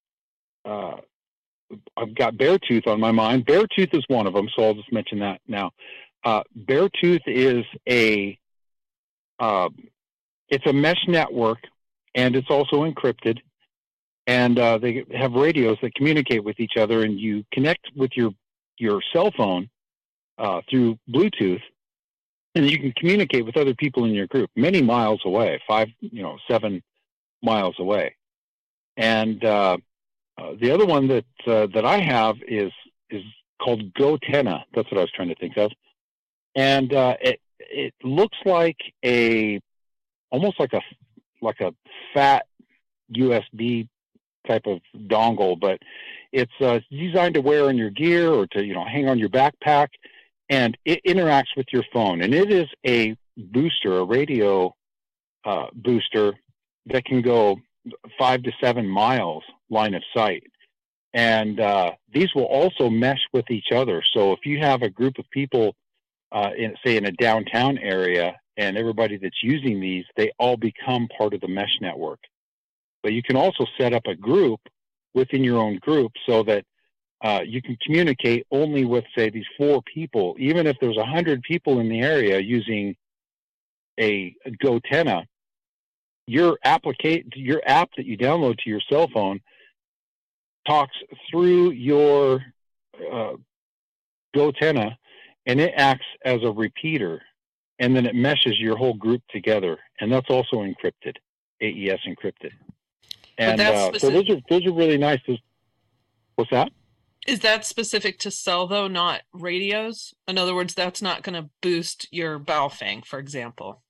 I've got Beartooth on my mind. Beartooth is one of them, so I'll just mention that now. Uh, Beartooth is a uh, it's a mesh network, and it's also encrypted. And uh, they have radios that communicate with each other, and you connect with your your cell phone uh, through Bluetooth, and you can communicate with other people in your group many miles away, five, you know, seven. miles away. And uh, uh, the other one that uh, that I have is is called Gotenna. That's what I was trying to think of. And uh, it it looks like a almost like a like a fat U S B type of dongle, but it's uh, designed to wear on your gear or to you know hang on your backpack, and it interacts with your phone. And it is a booster, a radio uh, booster that can go five to seven miles line of sight. And uh, these will also mesh with each other. So if you have a group of people, uh, in, say in a downtown area, and everybody that's using these, they all become part of the mesh network. But you can also set up a group within your own group so that uh, you can communicate only with, say, these four people. Even if there's a hundred people in the area using a, a Gotenna, your applica- your app that you download to your cell phone talks through your uh, Gotenna, and it acts as a repeater, and then it meshes your whole group together, and that's also encrypted, A E S encrypted. And uh, so those are those are really nice. What's that? Is that specific to cell though, not radios? In other words, that's not going to boost your Baofeng, for example.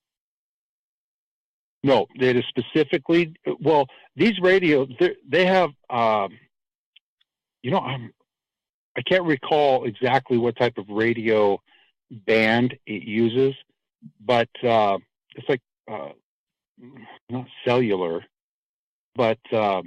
No, it is specifically, well, these radios, they have, um, you know, I'm, I can't recall exactly what type of radio band it uses, but uh, it's like, uh, not cellular, but um,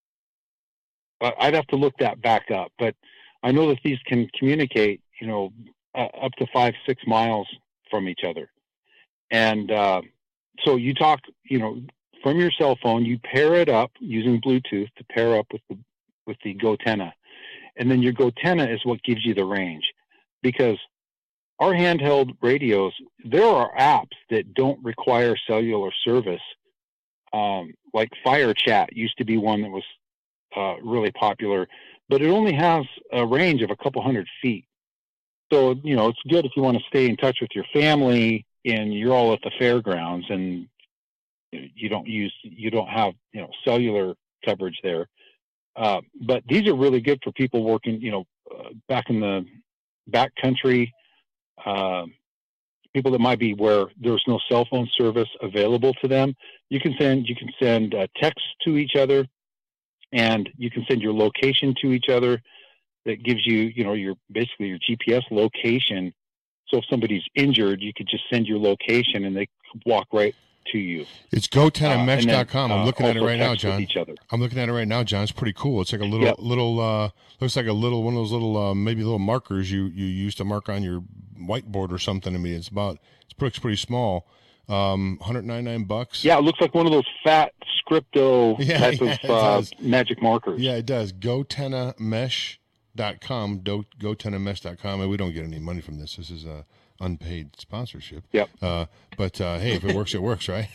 I'd have to look that back up. But I know that these can communicate, you know, uh, up to five, six miles from each other. And, uh, So you talk, you know, from your cell phone, you pair it up using Bluetooth to pair up with the with the Gotenna. And then your Gotenna is what gives you the range. Because our handheld radios, there are apps that don't require cellular service. Um, like FireChat used to be one that was uh, really popular, but it only has a range of a couple hundred feet. So, you know, it's good if you want to stay in touch with your family and you're all at the fairgrounds and you don't use, you don't have, you know, cellular coverage there. Uh, but these are really good for people working, you know, uh, back in the back country, uh, people that might be where there's no cell phone service available to them. You can send, you can send uh, texts to each other, and you can send your location to each other. That gives you, you know, your basically your G P S location. So if somebody's injured, you could just send your location and they walk right to you. It's Gotenna Mesh dot com. Uh, I'm looking uh, at it right now, John. Each other. I'm looking at it right now, John. It's pretty cool. It's like a little, yep. little, uh, looks like a little, one of those little, uh, maybe little markers you, you use to mark on your whiteboard or something. I mean, it's about, it's pretty, pretty small. Um, one hundred ninety-nine bucks. Yeah, it looks like one of those fat Scripto yeah, type yeah, of uh, magic markers. Yeah, it does. Gotenna Mesh dot com, Gotenna Mesh dot com, and we don't get any money from this. This is a unpaid sponsorship. Yep. Uh, but uh, hey, if it works, it works, right?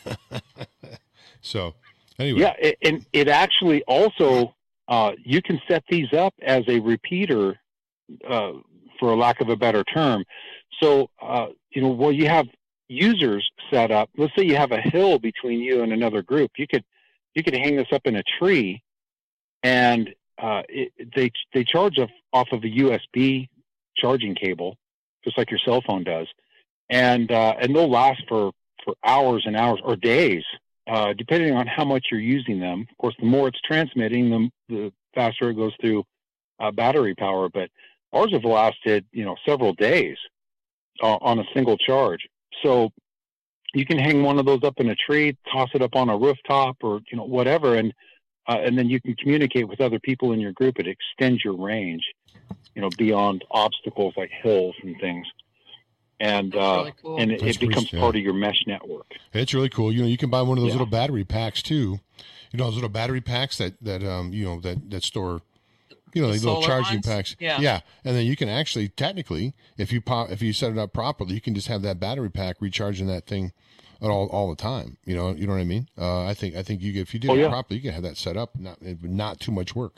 So, anyway. Yeah, it, and it actually also uh, you can set these up as a repeater, uh, for a lack of a better term. So, uh, you know, well, you have users set up. Let's say you have a hill between you and another group. You could you could hang this up in a tree, and uh, it, they they charge off, off of a U S B charging cable, just like your cell phone does, and uh, and they'll last for, for hours and hours or days. uh, depending on how much you're using them. Of course, the more it's transmitting, the, the faster it goes through uh, battery power. But ours have lasted, you know, several days uh, on a single charge. So you can hang one of those up in a tree, toss it up on a rooftop, or you know whatever, and uh, and then you can communicate with other people in your group. It extends your range, you know, beyond obstacles like hills and things. And uh, really cool. and it, it becomes pretty, yeah. part of your mesh network. It's really cool. You know, you can buy one of those yeah. little battery packs too. You know, those little battery packs that that um you know that that store. You know, the these little charging ones? packs. Yeah. Yeah. And then you can actually, technically, if you pop, if you set it up properly, you can just have that battery pack recharging that thing all all the time. You know, you know what I mean? Uh, I think I think you if you did oh, it yeah. properly, you can have that set up, not not too much work.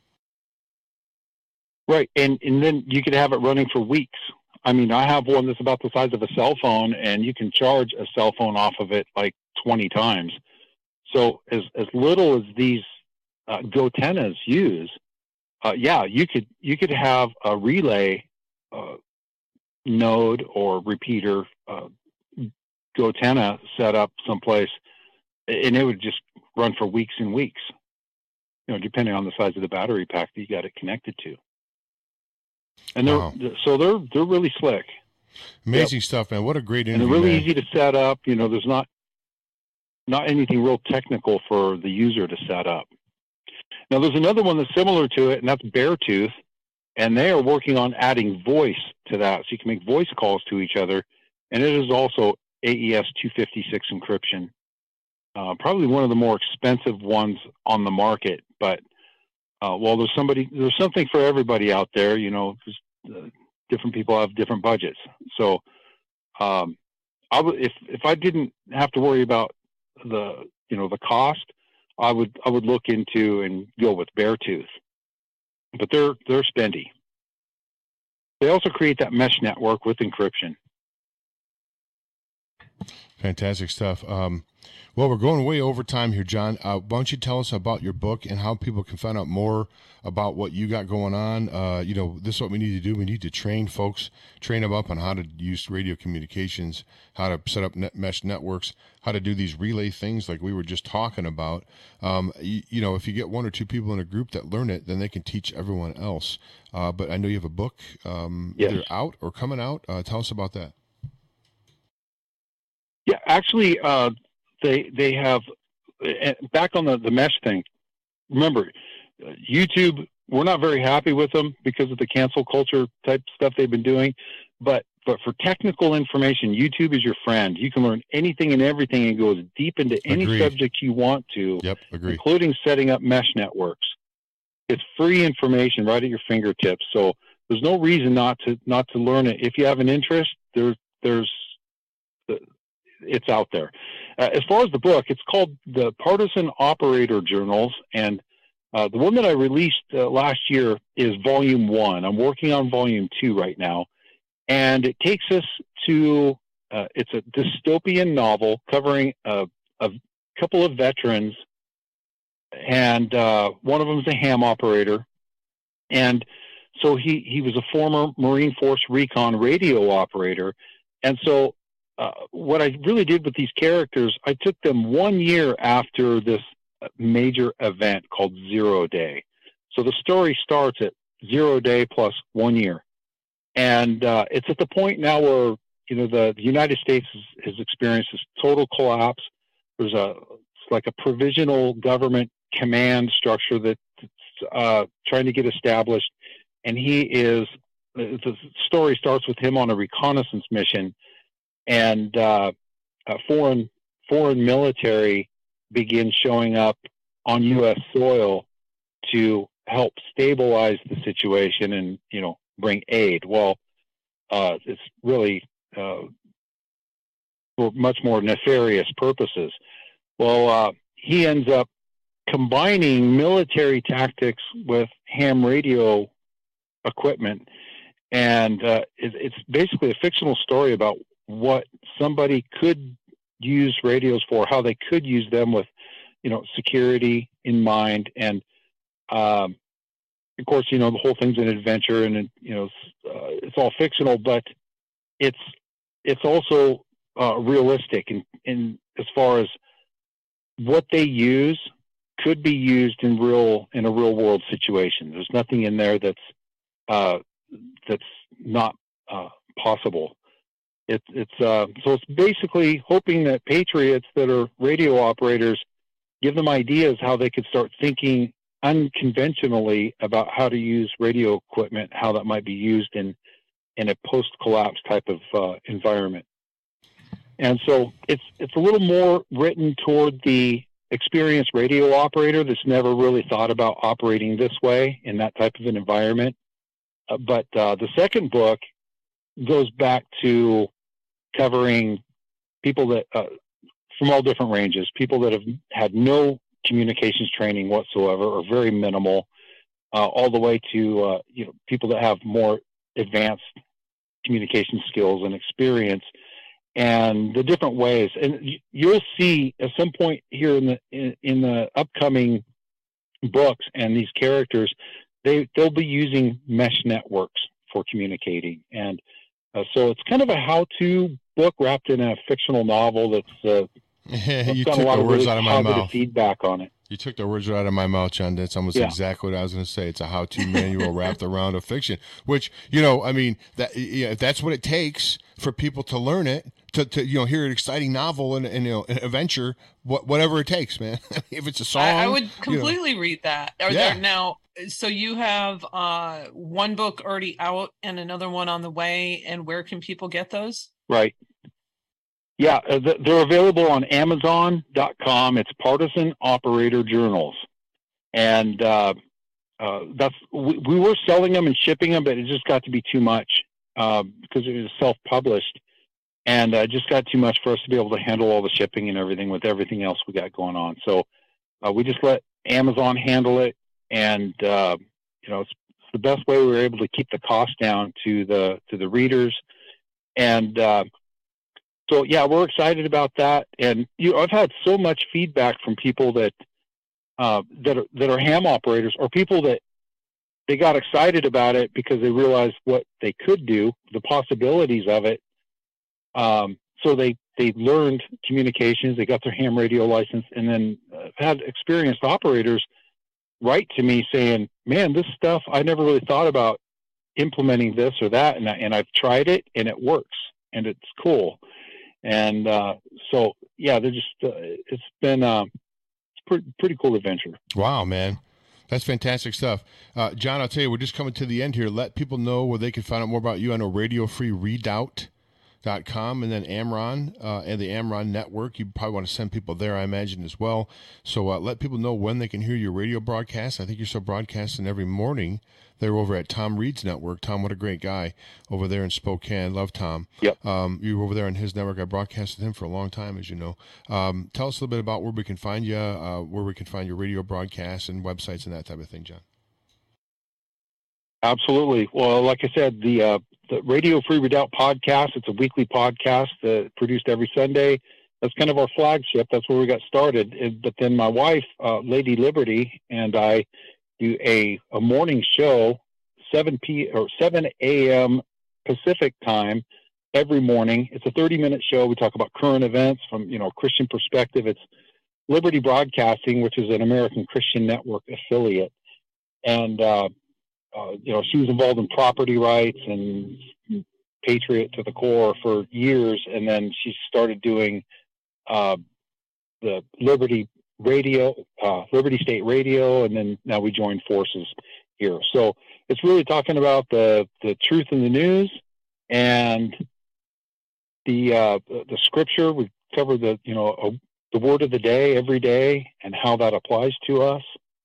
Right, and and then you could have it running for weeks. I mean, I have one that's about the size of a cell phone, and you can charge a cell phone off of it like twenty times. So as as little as these uh, GoTennas use. Uh, yeah, you could you could have a relay uh, node or repeater uh, GoTenna set up someplace, and it would just run for weeks and weeks. You know, depending on the size of the battery pack that you got it connected to. And they're wow. so they're they're really slick. Amazing yep. stuff, man! What a great interview. And they're really man. easy to set up. You know, there's not not anything real technical for the user to set up. Now, there's another one that's similar to it, and that's Beartooth, and they are working on adding voice to that, so you can make voice calls to each other, and it is also A E S two fifty-six encryption. Uh, probably one of the more expensive ones on the market, but uh, well, there's somebody, there's something for everybody out there. You know, uh, different people have different budgets. So, um, I w- if if I didn't have to worry about the you know the cost, I would I would look into and go with Beartooth, but they're they're spendy. They also create that mesh network with encryption. Fantastic stuff. Um, well, we're going way over time here, John. Uh, why don't you tell us about your book and how people can find out more about what you got going on? Uh, you know, this is what we need to do. We need to train folks, train them up on how to use radio communications, how to set up net mesh networks, how to do these relay things like we were just talking about. Um, you, you know, if you get one or two people in a group that learn it, then they can teach everyone else. Uh, but I know you have a book um, yes. either out or coming out. Uh, tell us about that. Yeah, actually, uh, they they have uh, back on the, the mesh thing. Remember, uh, YouTube, we're not very happy with them because of the cancel culture type stuff they've been doing. But but for technical information, YouTube is your friend. You can learn anything and everything and go as deep into any Agreed. subject you want to, yep, agree. including setting up mesh networks. It's free information right at your fingertips. So there's no reason not to not to learn it. If you have an interest, there's there's it's out there. Uh, as far as the book, it's called the Partisan Operator Journals, and uh, the one that I released uh, last year is volume one. I'm working on volume two right now, and it takes us to, uh, it's a dystopian novel covering a, a couple of veterans, and uh, one of them is a ham operator, and so he, he was a former Marine Force Recon radio operator, and so Uh, what I really did with these characters, I took them one year after this major event called Zero Day. So the story starts at Zero Day plus one year. And uh, it's at the point now where, you know, the, the United States has, has experienced this total collapse. There's a, it's like a provisional government command structure that's uh, trying to get established. And he is, the story starts with him on a reconnaissance mission. And uh, uh, foreign foreign military begins showing up on U S soil to help stabilize the situation and, you know, bring aid. Well, uh, it's really uh, for much more nefarious purposes. Well, uh, he ends up combining military tactics with ham radio equipment, and uh, it, it's basically a fictional story about what somebody could use radios for, how they could use them with, you know, security in mind. And, um, of course, you know, the whole thing's an adventure and, you know, uh, it's all fictional, but it's, it's also uh, realistic in, in as far as what they use could be used in real in a real world situation. There's nothing in there that's uh, that's not uh, possible. It, it's uh, so it's basically hoping that patriots that are radio operators, give them ideas how they could start thinking unconventionally about how to use radio equipment, how that might be used in in a post-collapse type of uh, environment. And so it's it's a little more written toward the experienced radio operator that's never really thought about operating this way in that type of an environment. Uh, but uh, the second book goes back to covering people that uh, from all different ranges, people that have had no communications training whatsoever or very minimal, uh, all the way to uh, you know people that have more advanced communication skills and experience, and the different ways. And you'll see at some point here in the in, in the upcoming books and these characters, they they'll be using mesh networks for communicating, and uh, so it's kind of a how-to book wrapped in a fictional novel that's uh, you got took a lot the of words really out of my positive mouth. feedback on it. You took the words right out of my mouth, John. That's almost Yeah. exactly what I was going to say. It's a how-to manual wrapped around a fiction, which, you know, I mean, that yeah, if that's what it takes for people to learn it, to, to you know, hear an exciting novel and, and you know, an adventure, what, whatever it takes, man. If it's a song. I, I would you know. completely read that. Are Yeah. there now? So you have uh, one book already out and another one on the way. And where can people get those? Right. Yeah, uh, th- they're available on Amazon dot com. It's Partisan Operator Journals. And uh, uh, that's we, we were selling them and shipping them, but it just got to be too much uh, because it was self-published. And uh, it just got too much for us to be able to handle all the shipping and everything with everything else we got going on. So uh, we just let Amazon handle it. And, uh, you know, it's, it's the best way we were able to keep the cost down to the to the readers. And uh, so, yeah, we're excited about that. And you know, I've had so much feedback from people that uh, that are, that are ham operators, or people that they got excited about it because they realized what they could do, the possibilities of it. Um, so they they learned communications, they got their ham radio license, and then uh, had experienced operators write to me saying, "Man, this stuff I never really thought about implementing this or that, and I, and I've tried it and it works and it's cool." And uh, so, yeah, they're just uh, it's been uh, it's pretty pretty cool adventure. Wow, man. That's fantastic stuff. Uh, John, I'll tell you, we're just coming to the end here. Let people know where they can find out more about you. I know Radio Free Redoubt dot com and then Amron uh, and the Amron Network. You probably want to send people there, I imagine, as well. So uh, let people know when they can hear your radio broadcast. I think you're still broadcasting every morning. They're over at Tom Reed's network. Tom, what a great guy over there in Spokane. Love Tom. Yep. Um, you were over there on his network. I broadcasted him for a long time, as you know. Um, tell us a little bit about where we can find you, uh, where we can find your radio broadcasts and websites and that type of thing, John. Absolutely. Well, like I said, the uh, the Radio Free Redoubt podcast, it's a weekly podcast uh, produced every Sunday. That's kind of our flagship. That's where we got started. It, but then my wife, uh, Lady Liberty, and I do a, a morning show, seven p or seven a.m. Pacific time every morning. It's a thirty minute show. We talk about current events from, you know, a Christian perspective. It's Liberty Broadcasting, which is an American Christian Network affiliate. And, uh, uh, you know, she was involved in property rights and patriot to the core for years. And then she started doing uh, the Liberty Radio, uh, Liberty State Radio, and then now we joined forces here. So it's really talking about the, the truth in the news and the uh, the scripture. We cover the you know a, the word of the day every day and how that applies to us.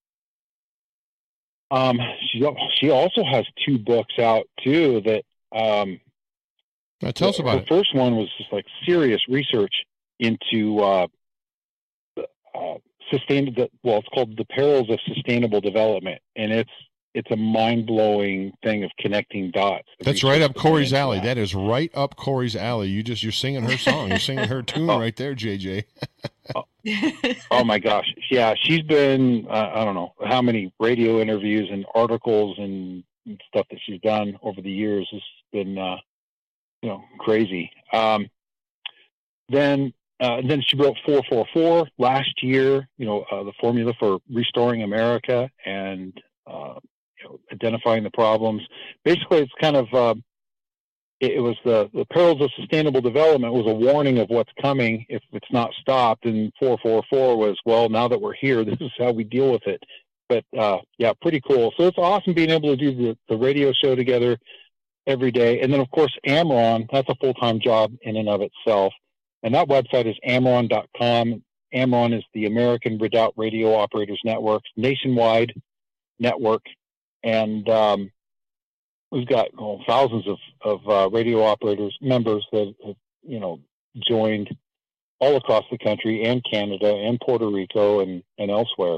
Um, she she also has two books out too that. Um, now tell us about the it. First one was just like serious research into. Uh, Uh, sustainable, well, it's called The Perils of Sustainable Development, and it's it's a mind-blowing thing of connecting dots. That's right up Corey's alley. That. that is right up Corey's alley. You just you're singing her song. You're singing her tune oh. right there, J J. oh. oh my gosh, yeah, she's been uh, I don't know how many radio interviews and articles and stuff that she's done over the years. Has been uh, you know crazy. Um, then. uh, and then she wrote four four four last year, you know, uh, the formula for restoring America and uh, you know, identifying the problems. Basically, it's kind of, uh, it, it was the, the perils of sustainable development was a warning of what's coming if it's not stopped. And four four four was, well, now that we're here, this is how we deal with it. But uh, yeah, pretty cool. So it's awesome being able to do the, the radio show together every day. And then, of course, AmRRON, that's a full-time job in and of itself. And that website is AmRRON dot com. AmRRON is the American Redoubt Radio Operators Network, nationwide network. And um, we've got well, thousands of, of uh, radio operators, members that have, you know, joined all across the country and Canada and Puerto Rico and, and elsewhere.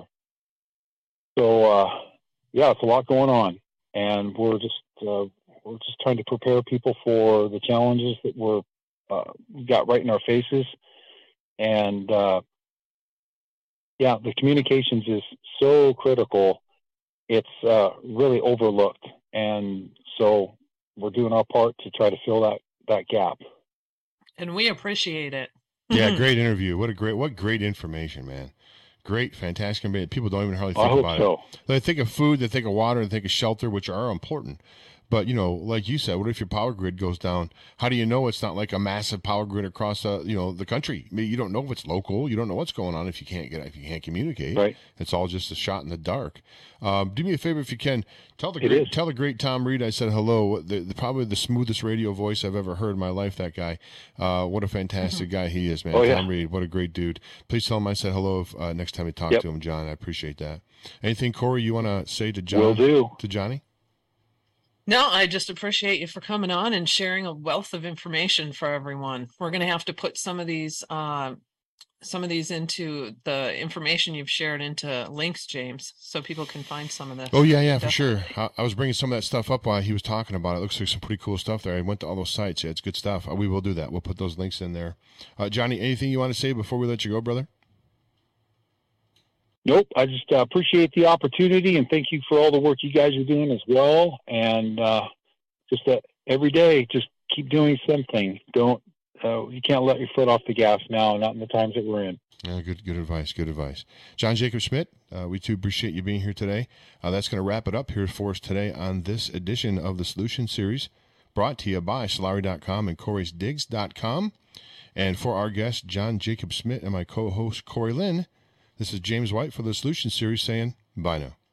So, uh, yeah, it's a lot going on. And we're just, uh, we're just trying to prepare people for the challenges that we're uh, got right in our faces. And uh, yeah, the communications is so critical. It's uh, really overlooked. And so we're doing our part to try to fill that, that gap. And we appreciate it. Yeah, great interview. What a great, what great information, man. Great, fantastic. People don't even hardly think I hope about so. it. They think of food, they think of water, they think of shelter, which are important. But, you know, like you said, what if your power grid goes down? How do you know it's not like a massive power grid across, uh, you know, the country? I mean, you don't know if it's local. You don't know what's going on if you can't get if you can't communicate. Right. It's all just a shot in the dark. Um, do me a favor if you can. Tell the It great, is. tell the great Tom Reed I said hello. The, the probably the smoothest radio voice I've ever heard in my life. That guy. Uh, what a fantastic guy he is, man. Oh, yeah. Tom Reed, what a great dude. Please tell him I said hello if, uh, next time you talk Yep. to him, John. I appreciate that. Anything, Corey, you want to say to John? Will do. To Johnny? No, I just appreciate you for coming on and sharing a wealth of information for everyone. We're going to have to put some of these, uh, some of these into the information you've shared into links, James, so people can find some of this. Oh, yeah, yeah, for sure. Definitely. I, I was bringing some of that stuff up while he was talking about it. It looks like some pretty cool stuff there. I went to all those sites. Yeah, it's good stuff. Uh, we will do that. We'll put those links in there. Uh, Johnny, anything you want to say before we let you go, brother? Nope. I just uh, appreciate the opportunity and thank you for all the work you guys are doing as well. And uh, just uh, every day, just keep doing something. Don't, uh, you can't let your foot off the gas now, not in the times that we're in. Yeah, good, good advice. Good advice. John Jacob Schmidt, uh, we too appreciate you being here today. Uh, that's going to wrap it up here for us today on this edition of the Solution Series, brought to you by Solari dot com and Corey's Digs dot com. And for our guest, John Jacob Schmidt, and my co-host, Corey Lynn, this is James White for the Solution Series saying bye now.